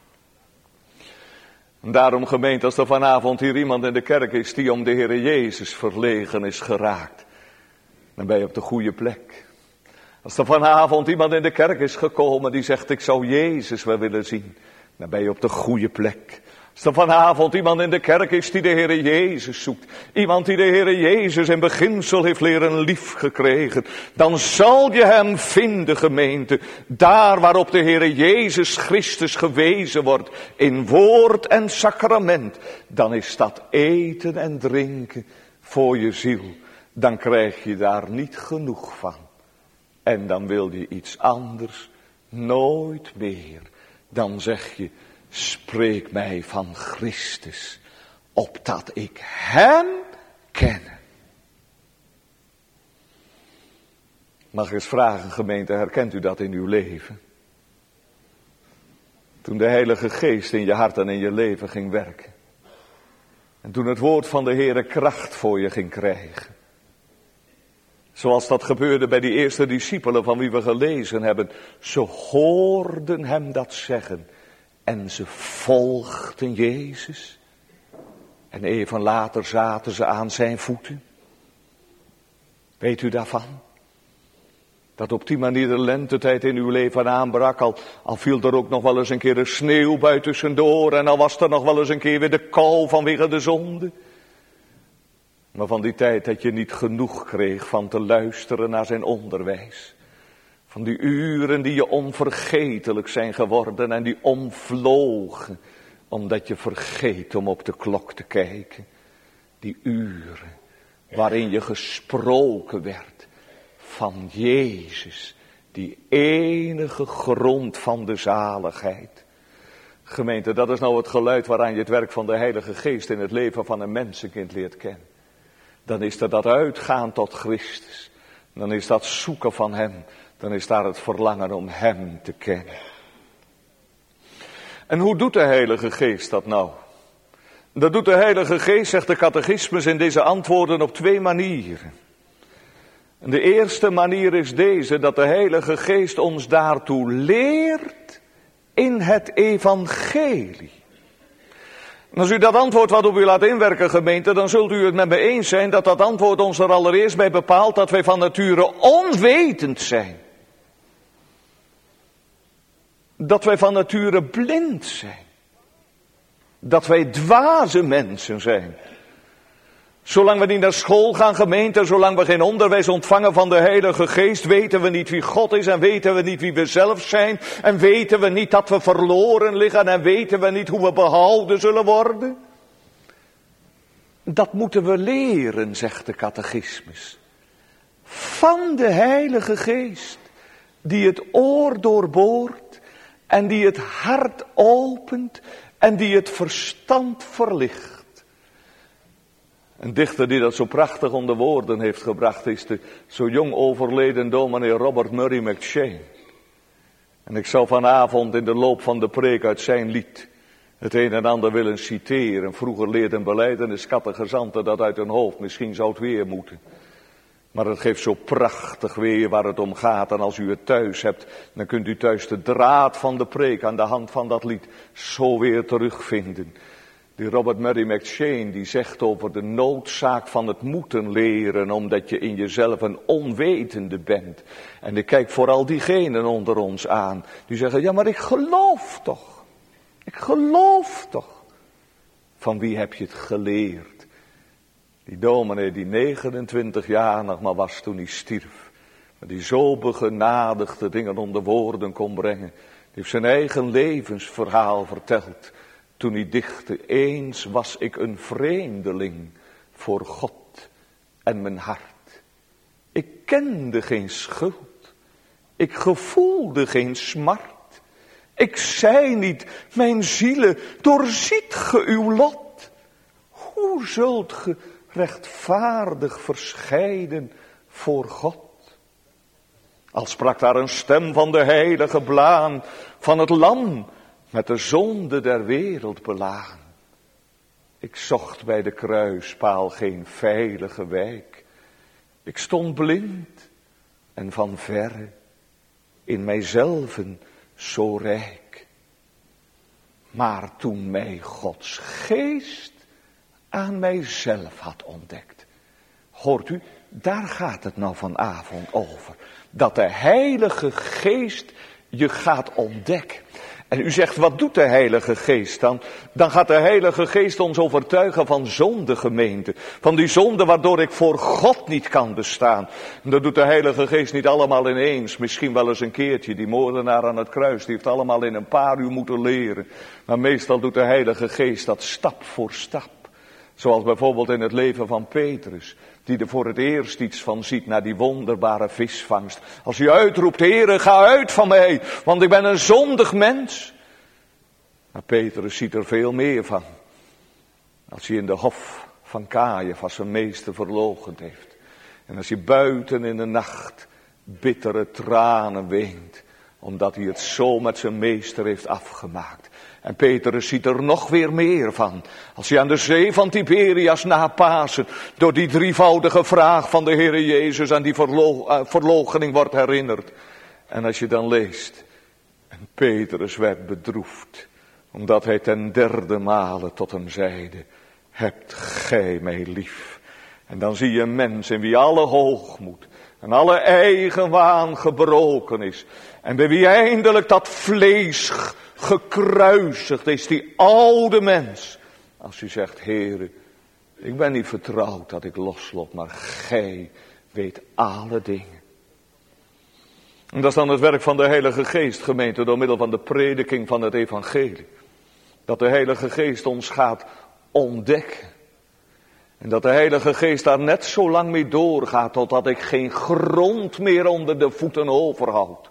En daarom, gemeente, als er vanavond hier iemand in de kerk is die om de Heere Jezus verlegen is geraakt, dan ben je op de goede plek. Als er vanavond iemand in de kerk is gekomen die zegt, ik zou Jezus wel willen zien, dan ben je op de goede plek. Als er vanavond iemand in de kerk is die de Heere Jezus zoekt, iemand die de Heere Jezus in beginsel heeft leren lief gekregen, dan zal je hem vinden, gemeente, daar waarop de Heere Jezus Christus gewezen wordt, in woord en sacrament. Dan is dat eten en drinken voor je ziel. Dan krijg je daar niet genoeg van. En dan wil je iets anders nooit meer. Dan zeg je, spreek mij van Christus, opdat ik hem ken. Mag ik eens vragen, gemeente, herkent u dat in uw leven? Toen de Heilige Geest in je hart en in je leven ging werken. En toen het woord van de Heere kracht voor je ging krijgen. Zoals dat gebeurde bij die eerste discipelen van wie we gelezen hebben. Ze hoorden hem dat zeggen. En ze volgden Jezus. En even later zaten ze aan zijn voeten. Weet u daarvan? Dat op die manier de lentetijd in uw leven aanbrak. Al, al viel er ook nog wel eens een keer een sneeuwbui tussendoor. En al was er nog wel eens een keer weer de kou vanwege de zonde. Maar van die tijd dat je niet genoeg kreeg van te luisteren naar zijn onderwijs. Van die uren die je onvergetelijk zijn geworden en die omvlogen. Omdat je vergeet om op de klok te kijken. Die uren waarin je gesproken werd van Jezus. Die enige grond van de zaligheid. Gemeente, dat is nou het geluid waaraan je het werk van de Heilige Geest in het leven van een mensenkind leert kennen. Dan is er dat uitgaan tot Christus. Dan is dat zoeken van hem. Dan is daar het verlangen om hem te kennen. En hoe doet de Heilige Geest dat nou? Dat doet de Heilige Geest, zegt de catechismus in deze antwoorden, op twee manieren. En de eerste manier is deze, dat de Heilige Geest ons daartoe leert in het evangelie. En als u dat antwoord wat op u laat inwerken, gemeente, dan zult u het met me eens zijn dat dat antwoord ons er allereerst bij bepaalt dat wij van nature onwetend zijn. Dat wij van nature blind zijn. Dat wij dwaze mensen zijn. Zolang we niet naar school gaan, gemeente, zolang we geen onderwijs ontvangen van de Heilige Geest, weten we niet wie God is en weten we niet wie we zelf zijn. En weten we niet dat we verloren liggen en weten we niet hoe we behouden zullen worden. Dat moeten we leren, zegt de catechismus. Van de Heilige Geest, die het oor doorboort en die het hart opent en die het verstand verlicht. Een dichter die dat zo prachtig onder woorden heeft gebracht is de zo jong overleden dominee Robert Murray McCheyne. En ik zou vanavond in de loop van de preek uit zijn lied het een en ander willen citeren. Vroeger leerde een belijdeniscategezanten dat uit hun hoofd, misschien zou het weer moeten. Maar het geeft zo prachtig weer waar het om gaat. En als u het thuis hebt, dan kunt u thuis de draad van de preek aan de hand van dat lied zo weer terugvinden. Die Robert Murray McCheyne die zegt over de noodzaak van het moeten leren, omdat je in jezelf een onwetende bent. En ik kijk vooral diegenen onder ons aan, die zeggen, ja maar ik geloof toch. Ik geloof toch. Van wie heb je het geleerd? Die dominee die negenentwintig jaar nog maar was toen hij stierf. Maar die zo begenadigde dingen onder woorden kon brengen. Die heeft zijn eigen levensverhaal verteld. Toen hij dichtte, eens was ik een vreemdeling voor God en mijn hart. Ik kende geen schuld. Ik gevoelde geen smart. Ik zei niet, mijn ziele, doorziet ge uw lot. Hoe zult ge rechtvaardig verscheiden voor God? Als sprak daar een stem van de heilige blaam, van het lam, met de zonde der wereld belaan. Ik zocht bij de kruispaal geen veilige wijk. Ik stond blind en van verre in mijzelven zo rijk. Maar toen mij Gods geest aan mijzelf had ontdekt. Hoort u, daar gaat het nou vanavond over. Dat de Heilige Geest je gaat ontdekken. En u zegt, wat doet de Heilige Geest dan? Dan gaat de Heilige Geest ons overtuigen van zonde, gemeente. Van die zonde waardoor ik voor God niet kan bestaan. En dat doet de Heilige Geest niet allemaal ineens. Misschien wel eens een keertje. Die moordenaar aan het kruis, die heeft allemaal in een paar uur moeten leren. Maar meestal doet de Heilige Geest dat stap voor stap. Zoals bijvoorbeeld in het leven van Petrus, die er voor het eerst iets van ziet naar die wonderbare visvangst. Als hij uitroept, Heere, ga uit van mij, want ik ben een zondig mens. Maar Petrus ziet er veel meer van. Als hij in de hof van Caiaphas zijn meester verloochend heeft. En als hij buiten in de nacht bittere tranen weent, omdat hij het zo met zijn meester heeft afgemaakt. En Petrus ziet er nog weer meer van. Als hij aan de zee van Tiberias na Pasen door die drievoudige vraag van de Heere Jezus aan die verlo- uh, verloochening wordt herinnerd. En als je dan leest, en Petrus werd bedroefd, omdat hij ten derde male tot hem zeide, hebt gij mij lief. En dan zie je een mens in wie alle hoogmoed en alle eigenwaan gebroken is. En bij wie eindelijk dat vlees gekruisigd is, die oude mens. Als u zegt, Heere, ik ben niet vertrouwd dat ik loslop, maar gij weet alle dingen. En dat is dan het werk van de Heilige Geest, gemeente, door middel van de prediking van het evangelie. Dat de Heilige Geest ons gaat ontdekken. En dat de Heilige Geest daar net zo lang mee doorgaat, totdat ik geen grond meer onder de voeten overhoud.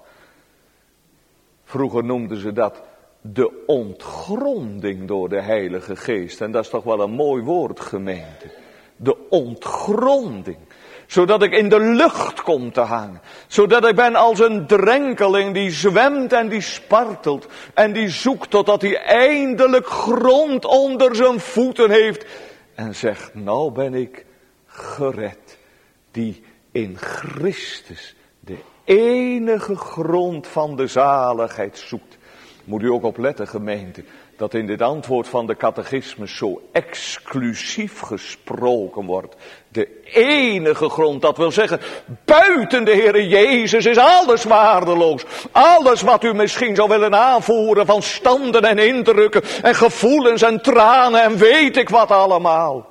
Vroeger noemden ze dat de ontgronding door de Heilige Geest. En dat is toch wel een mooi woord, gemeente. De ontgronding. Zodat ik in de lucht kom te hangen. Zodat ik ben als een drenkeling die zwemt en die spartelt. En die zoekt totdat hij eindelijk grond onder zijn voeten heeft. En zegt, nou ben ik gered. Die in Christus de enige grond van de zaligheid zoekt. Moet u ook opletten, gemeente, dat in dit antwoord van de catechismus zo exclusief gesproken wordt. De enige grond, dat wil zeggen, buiten de Heere Jezus is alles waardeloos. Alles wat u misschien zou willen aanvoeren van standen en indrukken en gevoelens en tranen en weet ik wat allemaal.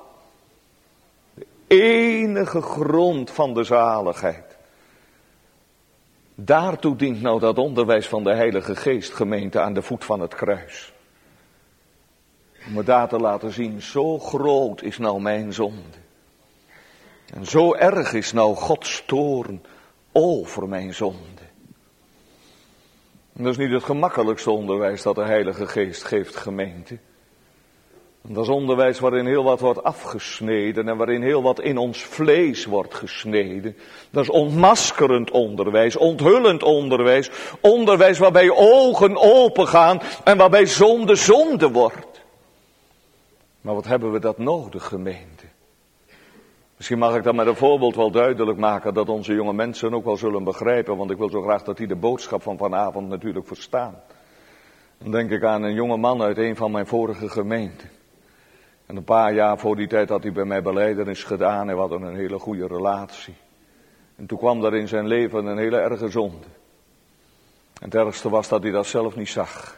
De enige grond van de zaligheid. Daartoe dient nou dat onderwijs van de Heilige Geest, gemeente, aan de voet van het kruis. Om me daar te laten zien, zo groot is nou mijn zonde. En zo erg is nou Gods toorn over mijn zonde. En dat is niet het gemakkelijkste onderwijs dat de Heilige Geest geeft, gemeente. Dat is onderwijs waarin heel wat wordt afgesneden en waarin heel wat in ons vlees wordt gesneden. Dat is ontmaskerend onderwijs, onthullend onderwijs. Onderwijs waarbij je ogen open gaan en waarbij zonde zonde wordt. Maar wat hebben we dat nodig, gemeente? Misschien mag ik dat met een voorbeeld wel duidelijk maken dat onze jonge mensen ook wel zullen begrijpen. Want ik wil zo graag dat die de boodschap van vanavond natuurlijk verstaan. Dan denk ik aan een jonge man uit een van mijn vorige gemeenten. En een paar jaar voor die tijd had hij bij mij belijdenis gedaan en we hadden een hele goede relatie. En toen kwam er in zijn leven een hele erge zonde. En het ergste was dat hij dat zelf niet zag.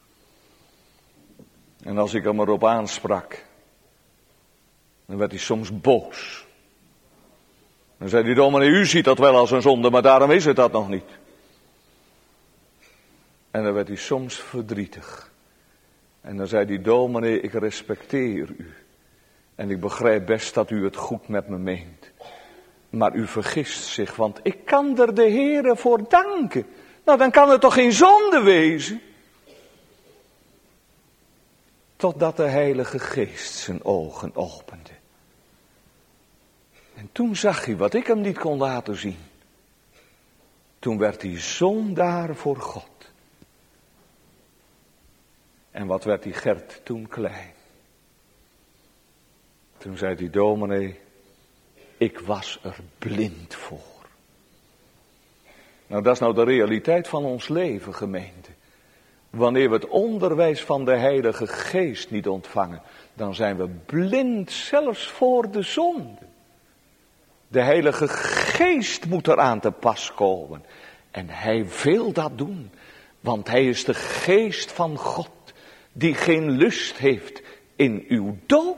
En als ik hem erop aansprak, dan werd hij soms boos. Dan zei hij, dominee, u ziet dat wel als een zonde, maar daarom is het dat nog niet. En dan werd hij soms verdrietig. En dan zei hij, dominee, ik respecteer u. En ik begrijp best dat u het goed met me meent. Maar u vergist zich, want ik kan er de Heere voor danken. Nou, dan kan het toch geen zonde wezen? Totdat de Heilige Geest zijn ogen opende. En toen zag hij wat ik hem niet kon laten zien. Toen werd hij zondaar voor God. En wat werd die Gert toen klein? Toen zei die dominee, ik was er blind voor. Nou, dat is nou de realiteit van ons leven, gemeente. Wanneer we het onderwijs van de Heilige Geest niet ontvangen, dan zijn we blind zelfs voor de zonde. De Heilige Geest moet eraan te pas komen. En hij wil dat doen, want hij is de Geest van God. Die geen lust heeft in uw dood.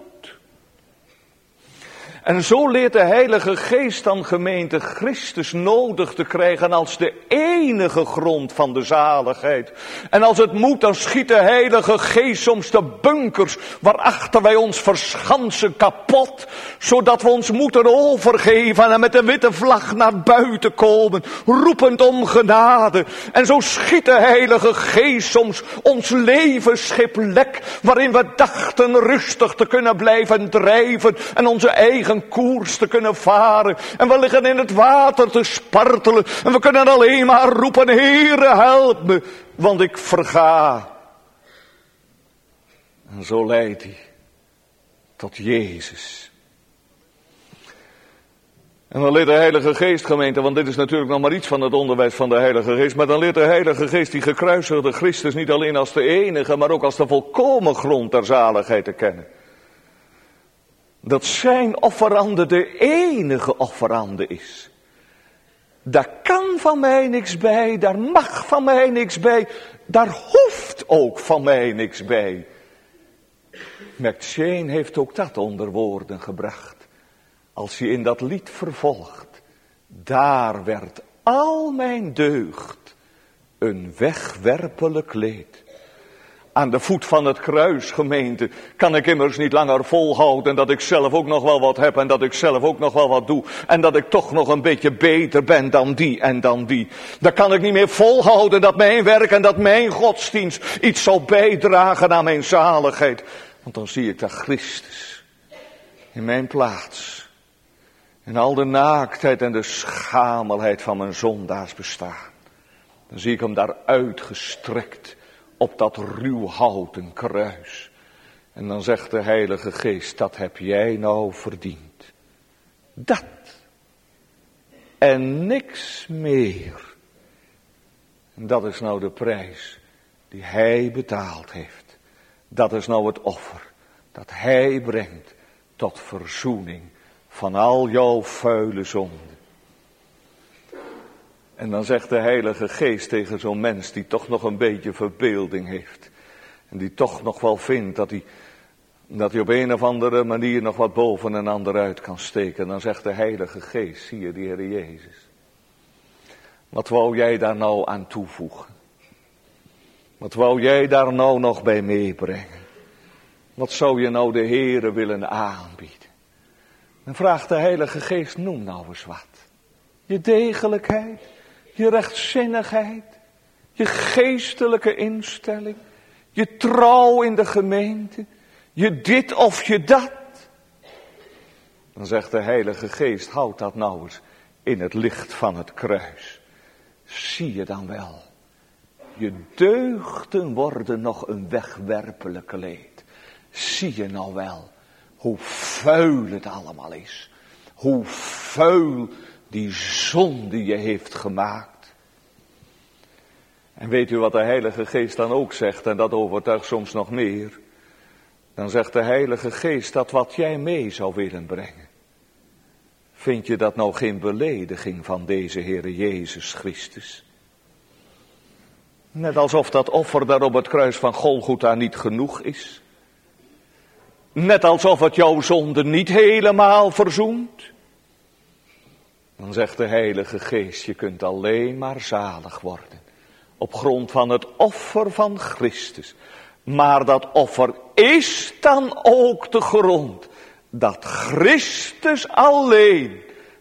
En zo leert de Heilige Geest dan, gemeente, Christus nodig te krijgen als de enige grond van de zaligheid. En als het moet, dan schiet de Heilige Geest soms de bunkers waarachter wij ons verschansen kapot. Zodat we ons moeten overgeven en met de witte vlag naar buiten komen, roepend om genade. En zo schiet de Heilige Geest soms ons levensschip lek, waarin we dachten rustig te kunnen blijven drijven en onze eigen koers te kunnen varen. En we liggen in het water te spartelen. En we kunnen alleen maar roepen, Heere, help me, want ik verga. En zo leidt hij tot Jezus. En dan leert de Heilige Geest, gemeente, want dit is natuurlijk nog maar iets van het onderwijs van de Heilige Geest, maar dan leert de Heilige Geest die gekruisigde Christus niet alleen als de enige, maar ook als de volkomen grond der zaligheid te kennen. Dat zijn offerande de enige offerande is. Daar kan van mij niks bij, daar mag van mij niks bij, daar hoeft ook van mij niks bij. McCheyne heeft ook dat onder woorden gebracht. Als je in dat lied vervolgt, daar werd al mijn deugd een wegwerpelijk leed. Aan de voet van het kruis, gemeente, kan ik immers niet langer volhouden dat ik zelf ook nog wel wat heb en dat ik zelf ook nog wel wat doe. En dat ik toch nog een beetje beter ben dan die en dan die. Dan kan ik niet meer volhouden dat mijn werk en dat mijn godsdienst iets zal bijdragen aan mijn zaligheid. Want dan zie ik daar Christus in mijn plaats. En al de naaktheid en de schamelheid van mijn zondaars bestaan. Dan zie ik hem daar uitgestrekt op dat ruwhouten kruis. En dan zegt de Heilige Geest, dat heb jij nou verdiend. Dat. En niks meer. En dat is nou de prijs die hij betaald heeft. Dat is nou het offer dat hij brengt tot verzoening van al jouw vuile zonden. En dan zegt de Heilige Geest tegen zo'n mens die toch nog een beetje verbeelding heeft. En die toch nog wel vindt dat hij, dat hij op een of andere manier nog wat boven een ander uit kan steken. Dan zegt de Heilige Geest, zie je die Heer Jezus. Wat wou jij daar nou aan toevoegen? Wat wou jij daar nou nog bij meebrengen? Wat zou je nou de Heere willen aanbieden? Dan vraagt de Heilige Geest, noem nou eens wat. Je degelijkheid, je rechtzinnigheid, je geestelijke instelling, je trouw in de gemeente, Je dit of je dat. Dan zegt de Heilige Geest, houd dat nou eens in het licht van het kruis. Zie je dan wel. Je deugden worden nog een wegwerpelijk leed. Zie je nou wel hoe vuil het allemaal is. Hoe vuil die zonde je heeft gemaakt. En weet u wat de Heilige Geest dan ook zegt, en dat overtuigt soms nog meer. Dan zegt de Heilige Geest dat wat jij mee zou willen brengen. Vind je dat nou geen belediging van deze Heere Jezus Christus? Net alsof dat offer daar op het kruis van Golgotha niet genoeg is. Net alsof het jouw zonde niet helemaal verzoent. Dan zegt de Heilige Geest, je kunt alleen maar zalig worden. Op grond van het offer van Christus. Maar dat offer is dan ook de grond. Dat Christus alleen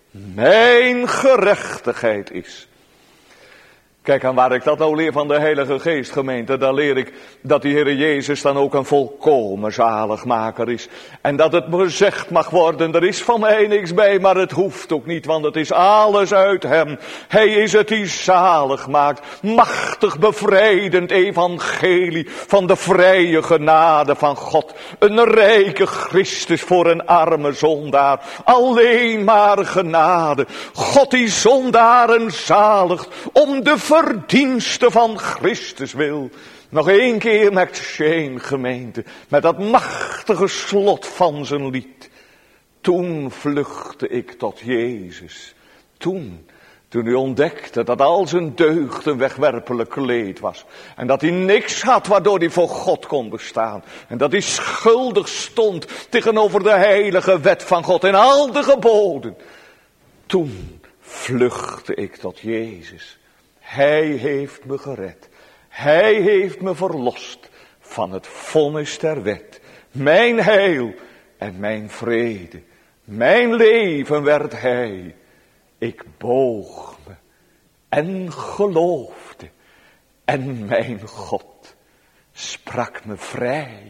mijn gerechtigheid is. Kijk aan waar ik dat nou leer van de Heilige Geest, gemeente. Daar leer ik dat die Heere Jezus dan ook een volkomen zaligmaker is. En dat het bezegd mag worden, er is van mij niks bij, maar het hoeft ook niet, want het is alles uit hem. Hij is het die zalig maakt. Machtig bevrijdend evangelie van de vrije genade van God. Een rijke Christus voor een arme zondaar. Alleen maar genade. God die zondaren zaligt om de verdienste van Christus wil. Nog één keer met Shane, gemeente, met dat machtige slot van zijn lied. Toen vluchtte ik tot Jezus. Toen, toen u ontdekte dat al zijn deugd een wegwerpelijk leed was. En dat hij niks had waardoor hij voor God kon bestaan. En dat hij schuldig stond tegenover de heilige wet van God en al de geboden. Toen vluchtte ik tot Jezus. Hij heeft me gered. Hij heeft me verlost van het vonnis der wet. Mijn heil en mijn vrede. Mijn leven werd hij. Ik boog me en geloofde. En mijn God sprak me vrij.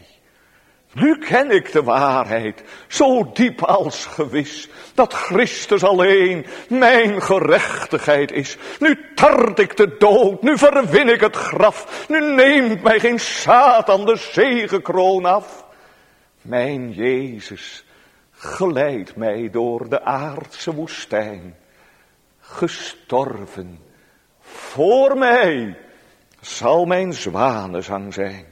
Nu ken ik de waarheid, zo diep als gewis, dat Christus alleen mijn gerechtigheid is. Nu tart ik de dood, nu verwin ik het graf, nu neemt mij geen Satan de zegekroon af. Mijn Jezus geleidt mij door de aardse woestijn, gestorven voor mij zal mijn zwanenzang zijn.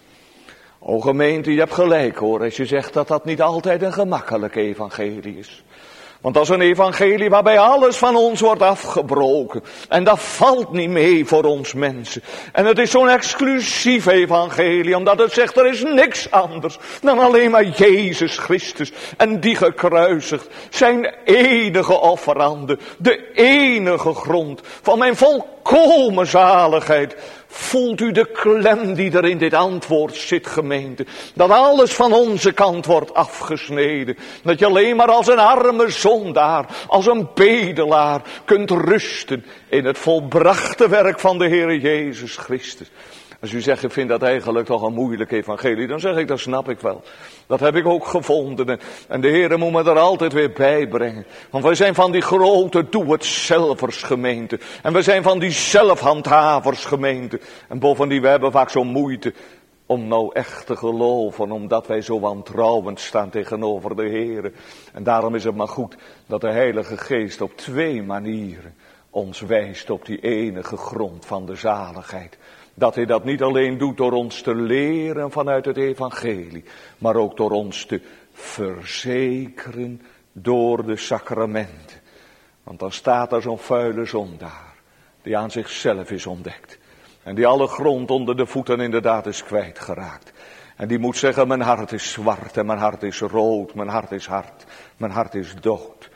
O gemeente, je hebt gelijk hoor, als je zegt dat dat niet altijd een gemakkelijk evangelie is. Want dat is een evangelie waarbij alles van ons wordt afgebroken. En dat valt niet mee voor ons mensen. En het is zo'n exclusief evangelie, omdat het zegt er is niks anders dan alleen maar Jezus Christus. En die gekruisigd, zijn enige offerande, de enige grond van mijn volkomen zaligheid. Voelt u de klem die er in dit antwoord zit, gemeente? Dat alles van onze kant wordt afgesneden. Dat je alleen maar als een arme zondaar, als een bedelaar kunt rusten in het volbrachte werk van de Heer Jezus Christus. Als u zegt, ik vind dat eigenlijk toch een moeilijk evangelie, dan zeg ik, dat snap ik wel. Dat heb ik ook gevonden. En de Heer moet me er altijd weer bij brengen. Want wij zijn van die grote doe-het-zelvers gemeente. En we zijn van die zelfhandhavers gemeente. En bovendien, we hebben vaak zo'n moeite om nou echt te geloven. Omdat wij zo wantrouwend staan tegenover de Heer. En daarom is het maar goed dat de Heilige Geest op twee manieren ons wijst op die enige grond van de zaligheid. Dat hij dat niet alleen doet door ons te leren vanuit het evangelie, maar ook door ons te verzekeren door de sacramenten. Want dan staat er zo'n vuile zondaar, die aan zichzelf is ontdekt. En die alle grond onder de voeten inderdaad is kwijtgeraakt. En die moet zeggen, mijn hart is zwart en mijn hart is rood, mijn hart is hard, mijn hart is dood.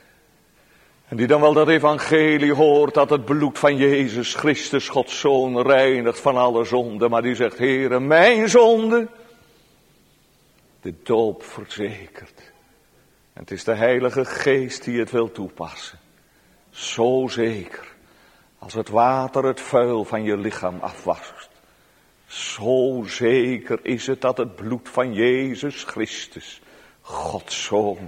En die dan wel dat evangelie hoort, dat het bloed van Jezus Christus, Gods Zoon, reinigt van alle zonde. Maar die zegt, Heere, mijn zonde, de doop verzekert. En het is de Heilige Geest die het wil toepassen. Zo zeker, als het water het vuil van je lichaam afwast. Zo zeker is het dat het bloed van Jezus Christus, Gods Zoon,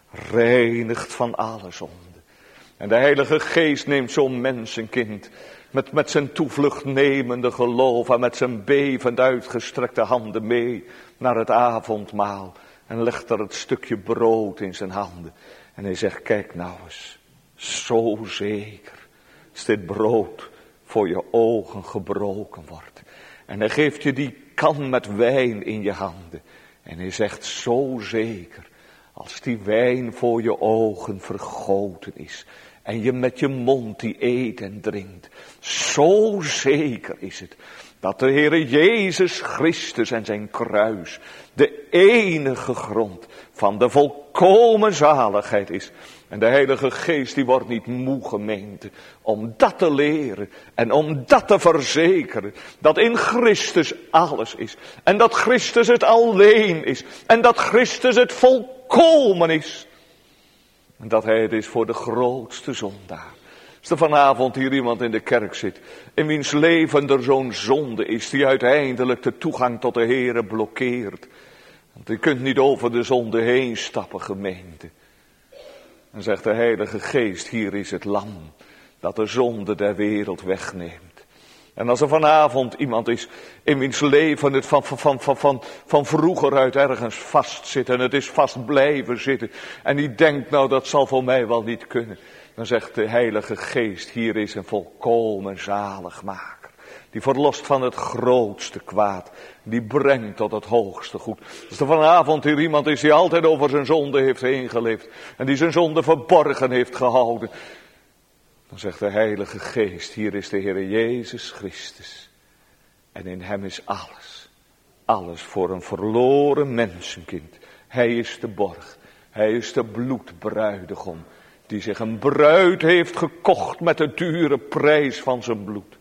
reinigt van alle zonde. En de Heilige Geest neemt zo'n mensenkind met, met zijn toevluchtnemende geloof en met zijn bevend uitgestrekte handen mee naar het avondmaal. En legt er het stukje brood in zijn handen. En hij zegt, kijk nou eens, zo zeker als dit brood voor je ogen gebroken wordt. En hij geeft je die kan met wijn in je handen. En hij zegt, zo zeker als die wijn voor je ogen vergoten is. En je met je mond die eet en drinkt. Zo zeker is het dat de Heere Jezus Christus en zijn kruis de enige grond van de volkomen zaligheid is. En de Heilige Geest die wordt niet moe, gemeente, om dat te leren en om dat te verzekeren. Dat in Christus alles is. En dat Christus het alleen is. En dat Christus het volkomen is. En dat hij het is voor de grootste zondaar. Als er vanavond hier iemand in de kerk zit, in wiens leven er zo'n zonde is, die uiteindelijk de toegang tot de Heere blokkeert. Want je kunt niet over de zonde heen stappen, gemeente. Dan zegt de Heilige Geest, hier is het lam, dat de zonde der wereld wegneemt. En als er vanavond iemand is, in wiens leven het van, van, van, van, van vroeger uit ergens vast zit, en het is vast blijven zitten, en die denkt, nou dat zal voor mij wel niet kunnen. Dan zegt de Heilige Geest, hier is een volkomen zaligmaker. Die verlost van het grootste kwaad. Die brengt tot het hoogste goed. Als er vanavond hier iemand is die altijd over zijn zonde heeft heen geleefd. En die zijn zonde verborgen heeft gehouden. Dan zegt de Heilige Geest, hier is de Heer Jezus Christus. En in hem is alles. Alles voor een verloren mensenkind. Hij is de borg. Hij is de bloedbruidegom. Die zich een bruid heeft gekocht met de dure prijs van zijn bloed.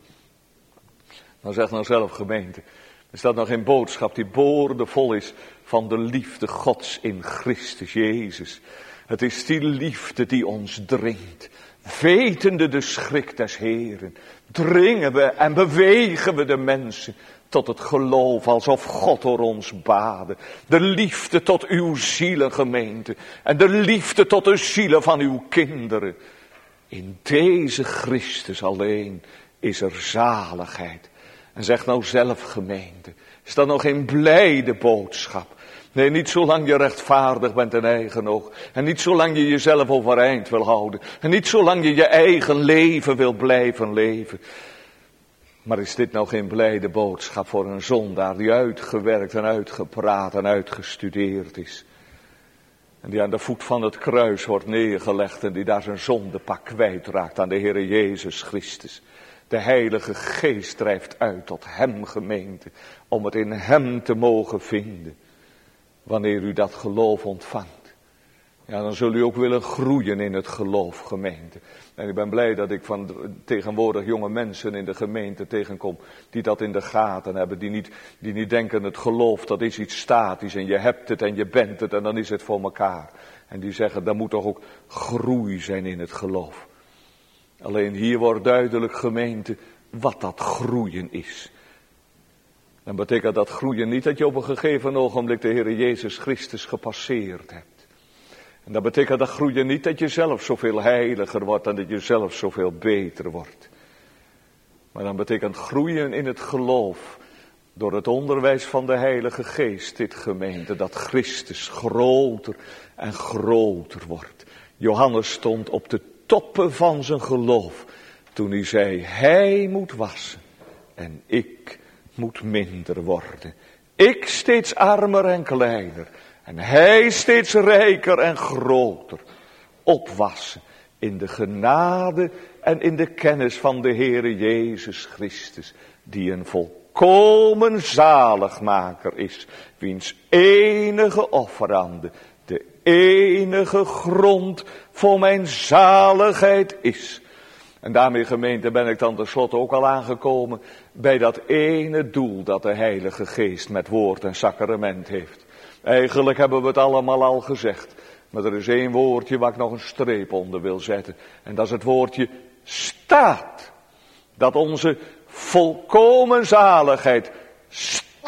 Dan zegt nou zelf, gemeente, is dat nog geen boodschap die boordevol is van de liefde Gods in Christus Jezus. Het is die liefde die ons dringt. Wetende de schrik des Heeren, dringen we en bewegen we de mensen tot het geloof alsof God door ons bade. De liefde tot uw zielen, gemeente, en de liefde tot de zielen van uw kinderen. In deze Christus alleen is er zaligheid. En zeg nou zelf, gemeente, is dat nog geen blijde boodschap? Nee, niet zolang je rechtvaardig bent in eigen oog. En niet zolang je jezelf overeind wil houden. En niet zolang je je eigen leven wil blijven leven. Maar is dit nou geen blijde boodschap voor een zondaar die uitgewerkt en uitgepraat en uitgestudeerd is? En die aan de voet van het kruis wordt neergelegd en die daar zijn zondepak kwijtraakt aan de Heere Jezus Christus. De Heilige Geest drijft uit tot hem, gemeente, om het in hem te mogen vinden. Wanneer u dat geloof ontvangt. Ja, dan zult u ook willen groeien in het geloof, gemeente. En ik ben blij dat ik van tegenwoordig jonge mensen in de gemeente tegenkom, die dat in de gaten hebben, die niet, die niet denken het geloof dat is iets statisch en je hebt het en je bent het en dan is het voor elkaar. En die zeggen, er moet toch ook groei zijn in het geloof. Alleen hier wordt duidelijk, gemeente, wat dat groeien is. Dan betekent dat groeien niet dat je op een gegeven ogenblik de Heer Jezus Christus gepasseerd hebt. En dat betekent dat groeien niet dat je zelf zoveel heiliger wordt en dat je zelf zoveel beter wordt. Maar dan betekent groeien in het geloof door het onderwijs van de Heilige Geest, dit gemeente, dat Christus groter en groter wordt. Johannes stond op de toppen van zijn geloof toen hij zei, hij moet wassen en ik moet minder worden. Ik steeds armer en kleiner en hij steeds rijker en groter. Opwassen in de genade en in de kennis van de Heere Jezus Christus, die een volkomen zaligmaker is, wiens enige offerande de enige grond voor mijn zaligheid is. En daarmee, gemeente, ben ik dan tenslotte ook al aangekomen bij dat ene doel dat de Heilige Geest met woord en sacrament heeft. Eigenlijk hebben we het allemaal al gezegd, maar er is één woordje waar ik nog een streep onder wil zetten. En dat is het woordje staat. Dat onze volkomen zaligheid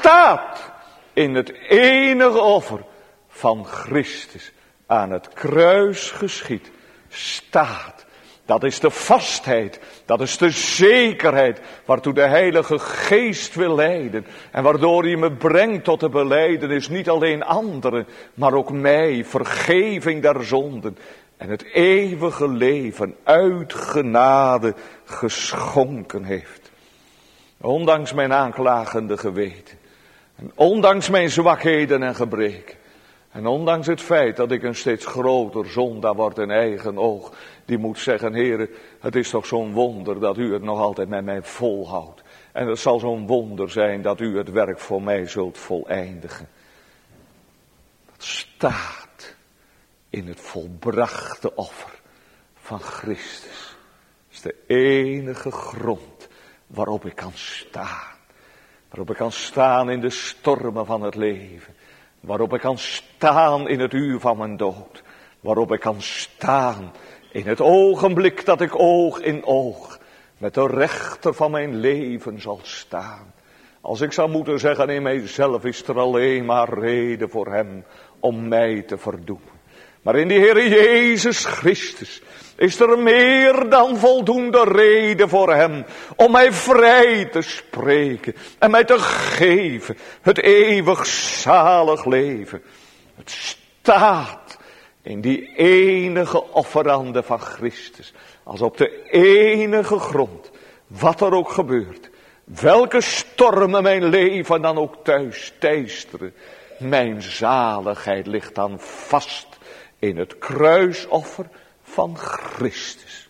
staat in het enige offer van Christus aan het kruis geschied. Staat. Dat is de vastheid, dat is de zekerheid waartoe de Heilige Geest wil leiden. En waardoor hij me brengt tot de belijdenis, niet alleen anderen, maar ook mij, vergeving der zonden. En het eeuwige leven uit genade geschonken heeft. Ondanks mijn aanklagende geweten. En ondanks mijn zwakheden en gebreken. En ondanks het feit dat ik een steeds groter zondaar word in eigen oog. Die moet zeggen, Heere, het is toch zo'n wonder dat u het nog altijd met mij volhoudt. En het zal zo'n wonder zijn dat u het werk voor mij zult voleindigen. Dat staat in het volbrachte offer van Christus. Dat is de enige grond waarop ik kan staan. Waarop ik kan staan in de stormen van het leven. Waarop ik kan staan in het uur van mijn dood. Waarop ik kan staan in het ogenblik dat ik oog in oog met de rechter van mijn leven zal staan. Als ik zou moeten zeggen in mijzelf is er alleen maar reden voor hem om mij te verdoemen. Maar in die Heer Jezus Christus is er meer dan voldoende reden voor hem om mij vrij te spreken en mij te geven het eeuwig zalig leven. Het staat in die enige offerande van Christus, als op de enige grond, wat er ook gebeurt, welke stormen mijn leven dan ook thuis teisteren, mijn zaligheid ligt dan vast in het kruisoffer van Christus.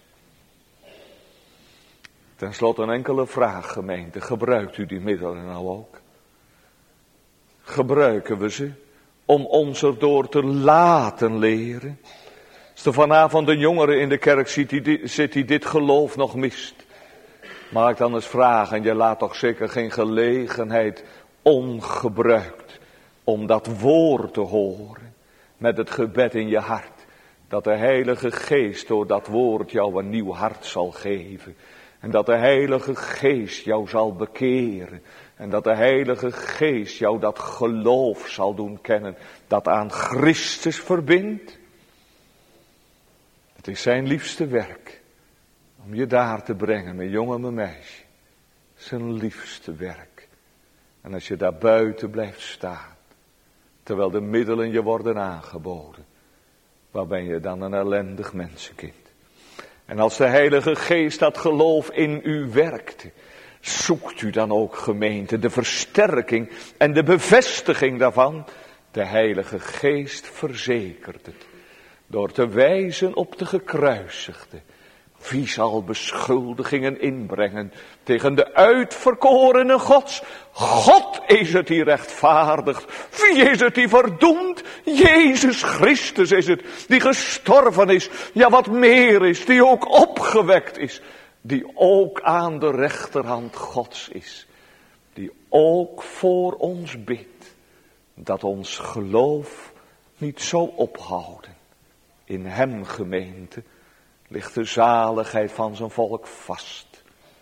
Ten slotte een enkele vraag, gemeente. Gebruikt u die middelen nou ook? Gebruiken we ze om ons erdoor te laten leren? Als er vanavond een jongere in de kerk zit die, zit die dit geloof nog mist. Mag ik dan eens vragen, je laat toch zeker geen gelegenheid ongebruikt om dat woord te horen met het gebed in je hart. Dat de Heilige Geest door dat woord jou een nieuw hart zal geven. En dat de Heilige Geest jou zal bekeren. En dat de Heilige Geest jou dat geloof zal doen kennen. Dat aan Christus verbindt. Het is zijn liefste werk. Om je daar te brengen, mijn jongen, mijn meisje. Zijn liefste werk. En als je daar buiten blijft staan. Terwijl de middelen je worden aangeboden. Waar ben je dan een ellendig mensenkind? En als de Heilige Geest dat geloof in u werkte, zoekt u dan ook, gemeente, de versterking en de bevestiging daarvan. De Heilige Geest verzekert het. Door te wijzen op de gekruisigde. Wie zal beschuldigingen inbrengen tegen de uitverkorene Gods? God is het die rechtvaardigt. Wie is het die verdoemt? Jezus Christus is het die gestorven is. Ja, wat meer is, die ook opgewekt is. Die ook aan de rechterhand Gods is. Die ook voor ons bidt. Dat ons geloof niet zou ophouden. In hem, gemeente, ligt de zaligheid van zijn volk vast.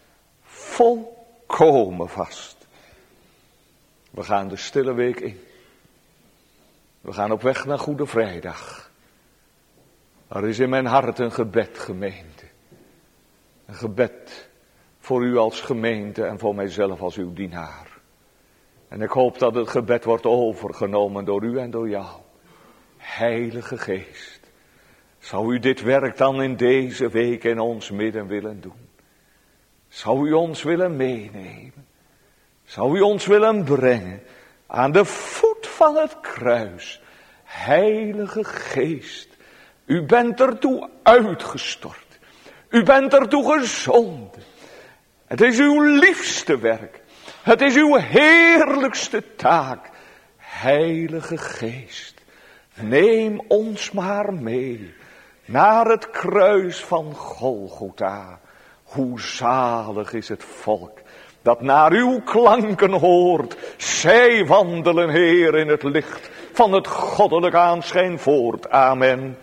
Volkomen vast. We gaan de stille week in. We gaan op weg naar Goede Vrijdag. Er is in mijn hart een gebed, gemeente. Een gebed voor u als gemeente en voor mijzelf als uw dienaar. En ik hoop dat het gebed wordt overgenomen door u en door jou. Heilige Geest. Zou u dit werk dan in deze week in ons midden willen doen? Zou u ons willen meenemen? Zou u ons willen brengen aan de voet van het kruis? Heilige Geest, u bent ertoe uitgestort. U bent ertoe gezonden. Het is uw liefste werk. Het is uw heerlijkste taak. Heilige Geest, neem ons maar mee naar het kruis van Golgotha. Hoe zalig is het volk dat naar uw klanken hoort. Zij wandelen, Heer, in het licht van het goddelijk aanschijn voort. Amen.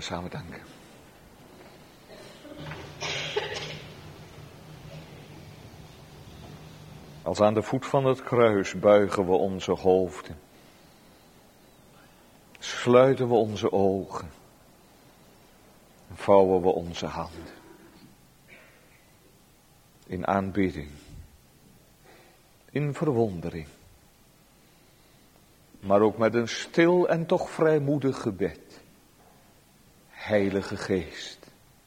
samen danken. Als aan de voet van het kruis buigen we onze hoofden. Sluiten we onze ogen. Vouwen we onze handen. In aanbidding. In verwondering. Maar ook met een stil en toch vrijmoedig gebed. Heilige Geest.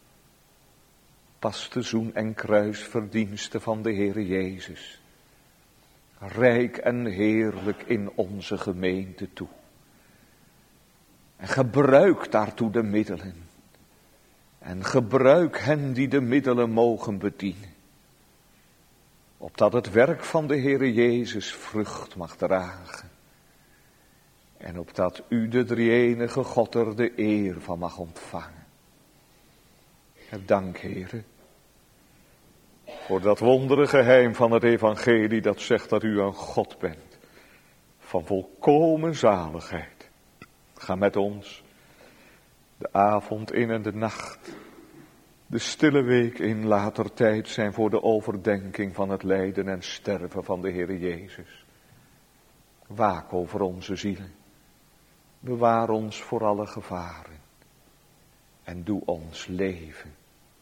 Pas de zoen en kruisverdiensten van de Heere Jezus. Rijk en heerlijk in onze gemeente toe. En gebruik daartoe de middelen. En gebruik hen die de middelen mogen bedienen. Opdat het werk van de Heere Jezus vrucht mag dragen. En opdat u de drie-enige God er de eer van mag ontvangen. Heb dank, Heere. Voor dat wondere geheim van het evangelie dat zegt dat u een God bent. Van volkomen zaligheid. Ga met ons. De avond in en de nacht. De stille week in later tijd zijn voor de overdenking van het lijden en sterven van de Heere Jezus. Waak over onze zielen. Bewaar ons voor alle gevaren. En doe ons leven.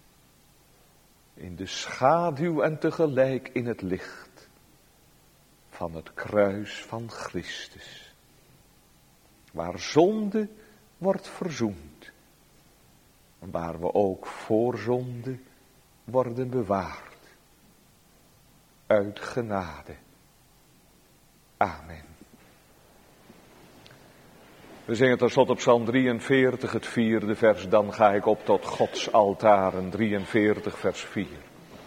In de schaduw en tegelijk in het licht van het kruis van Christus. Waar zonde wordt verzoend. En waar we ook voor zonde worden bewaard. Uit genade. Amen. We zingen tenslotte op Psalm drieënveertig, het vierde vers. Dan ga ik op tot Gods altaren. drieënveertig, vers vier.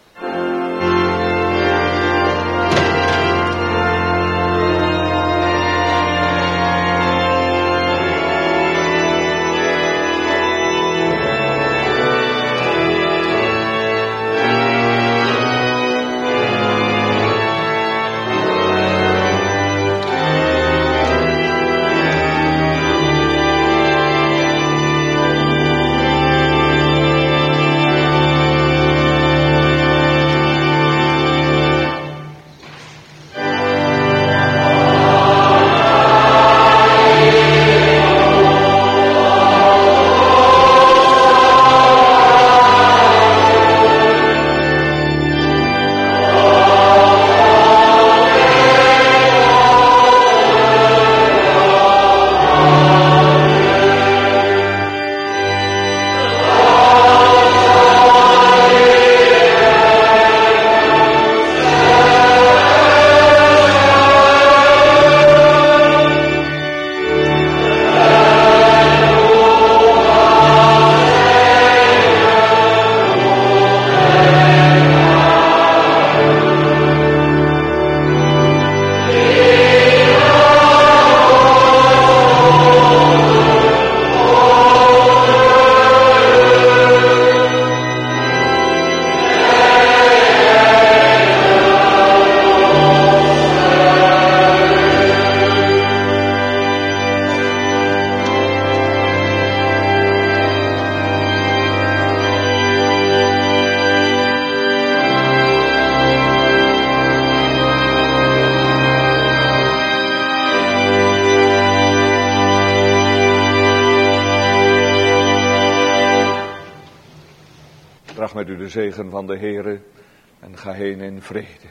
Met u de zegen van de Heere en ga heen in vrede.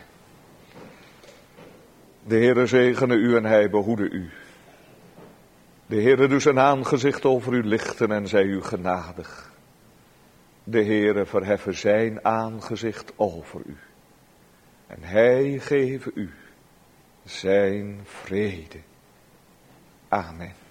De Heere zegene u en hij behoede u. De Heere doet zijn aangezicht over u lichten en zij u genadig. De Heere verheffen zijn aangezicht over u. En hij geven u zijn vrede. Amen.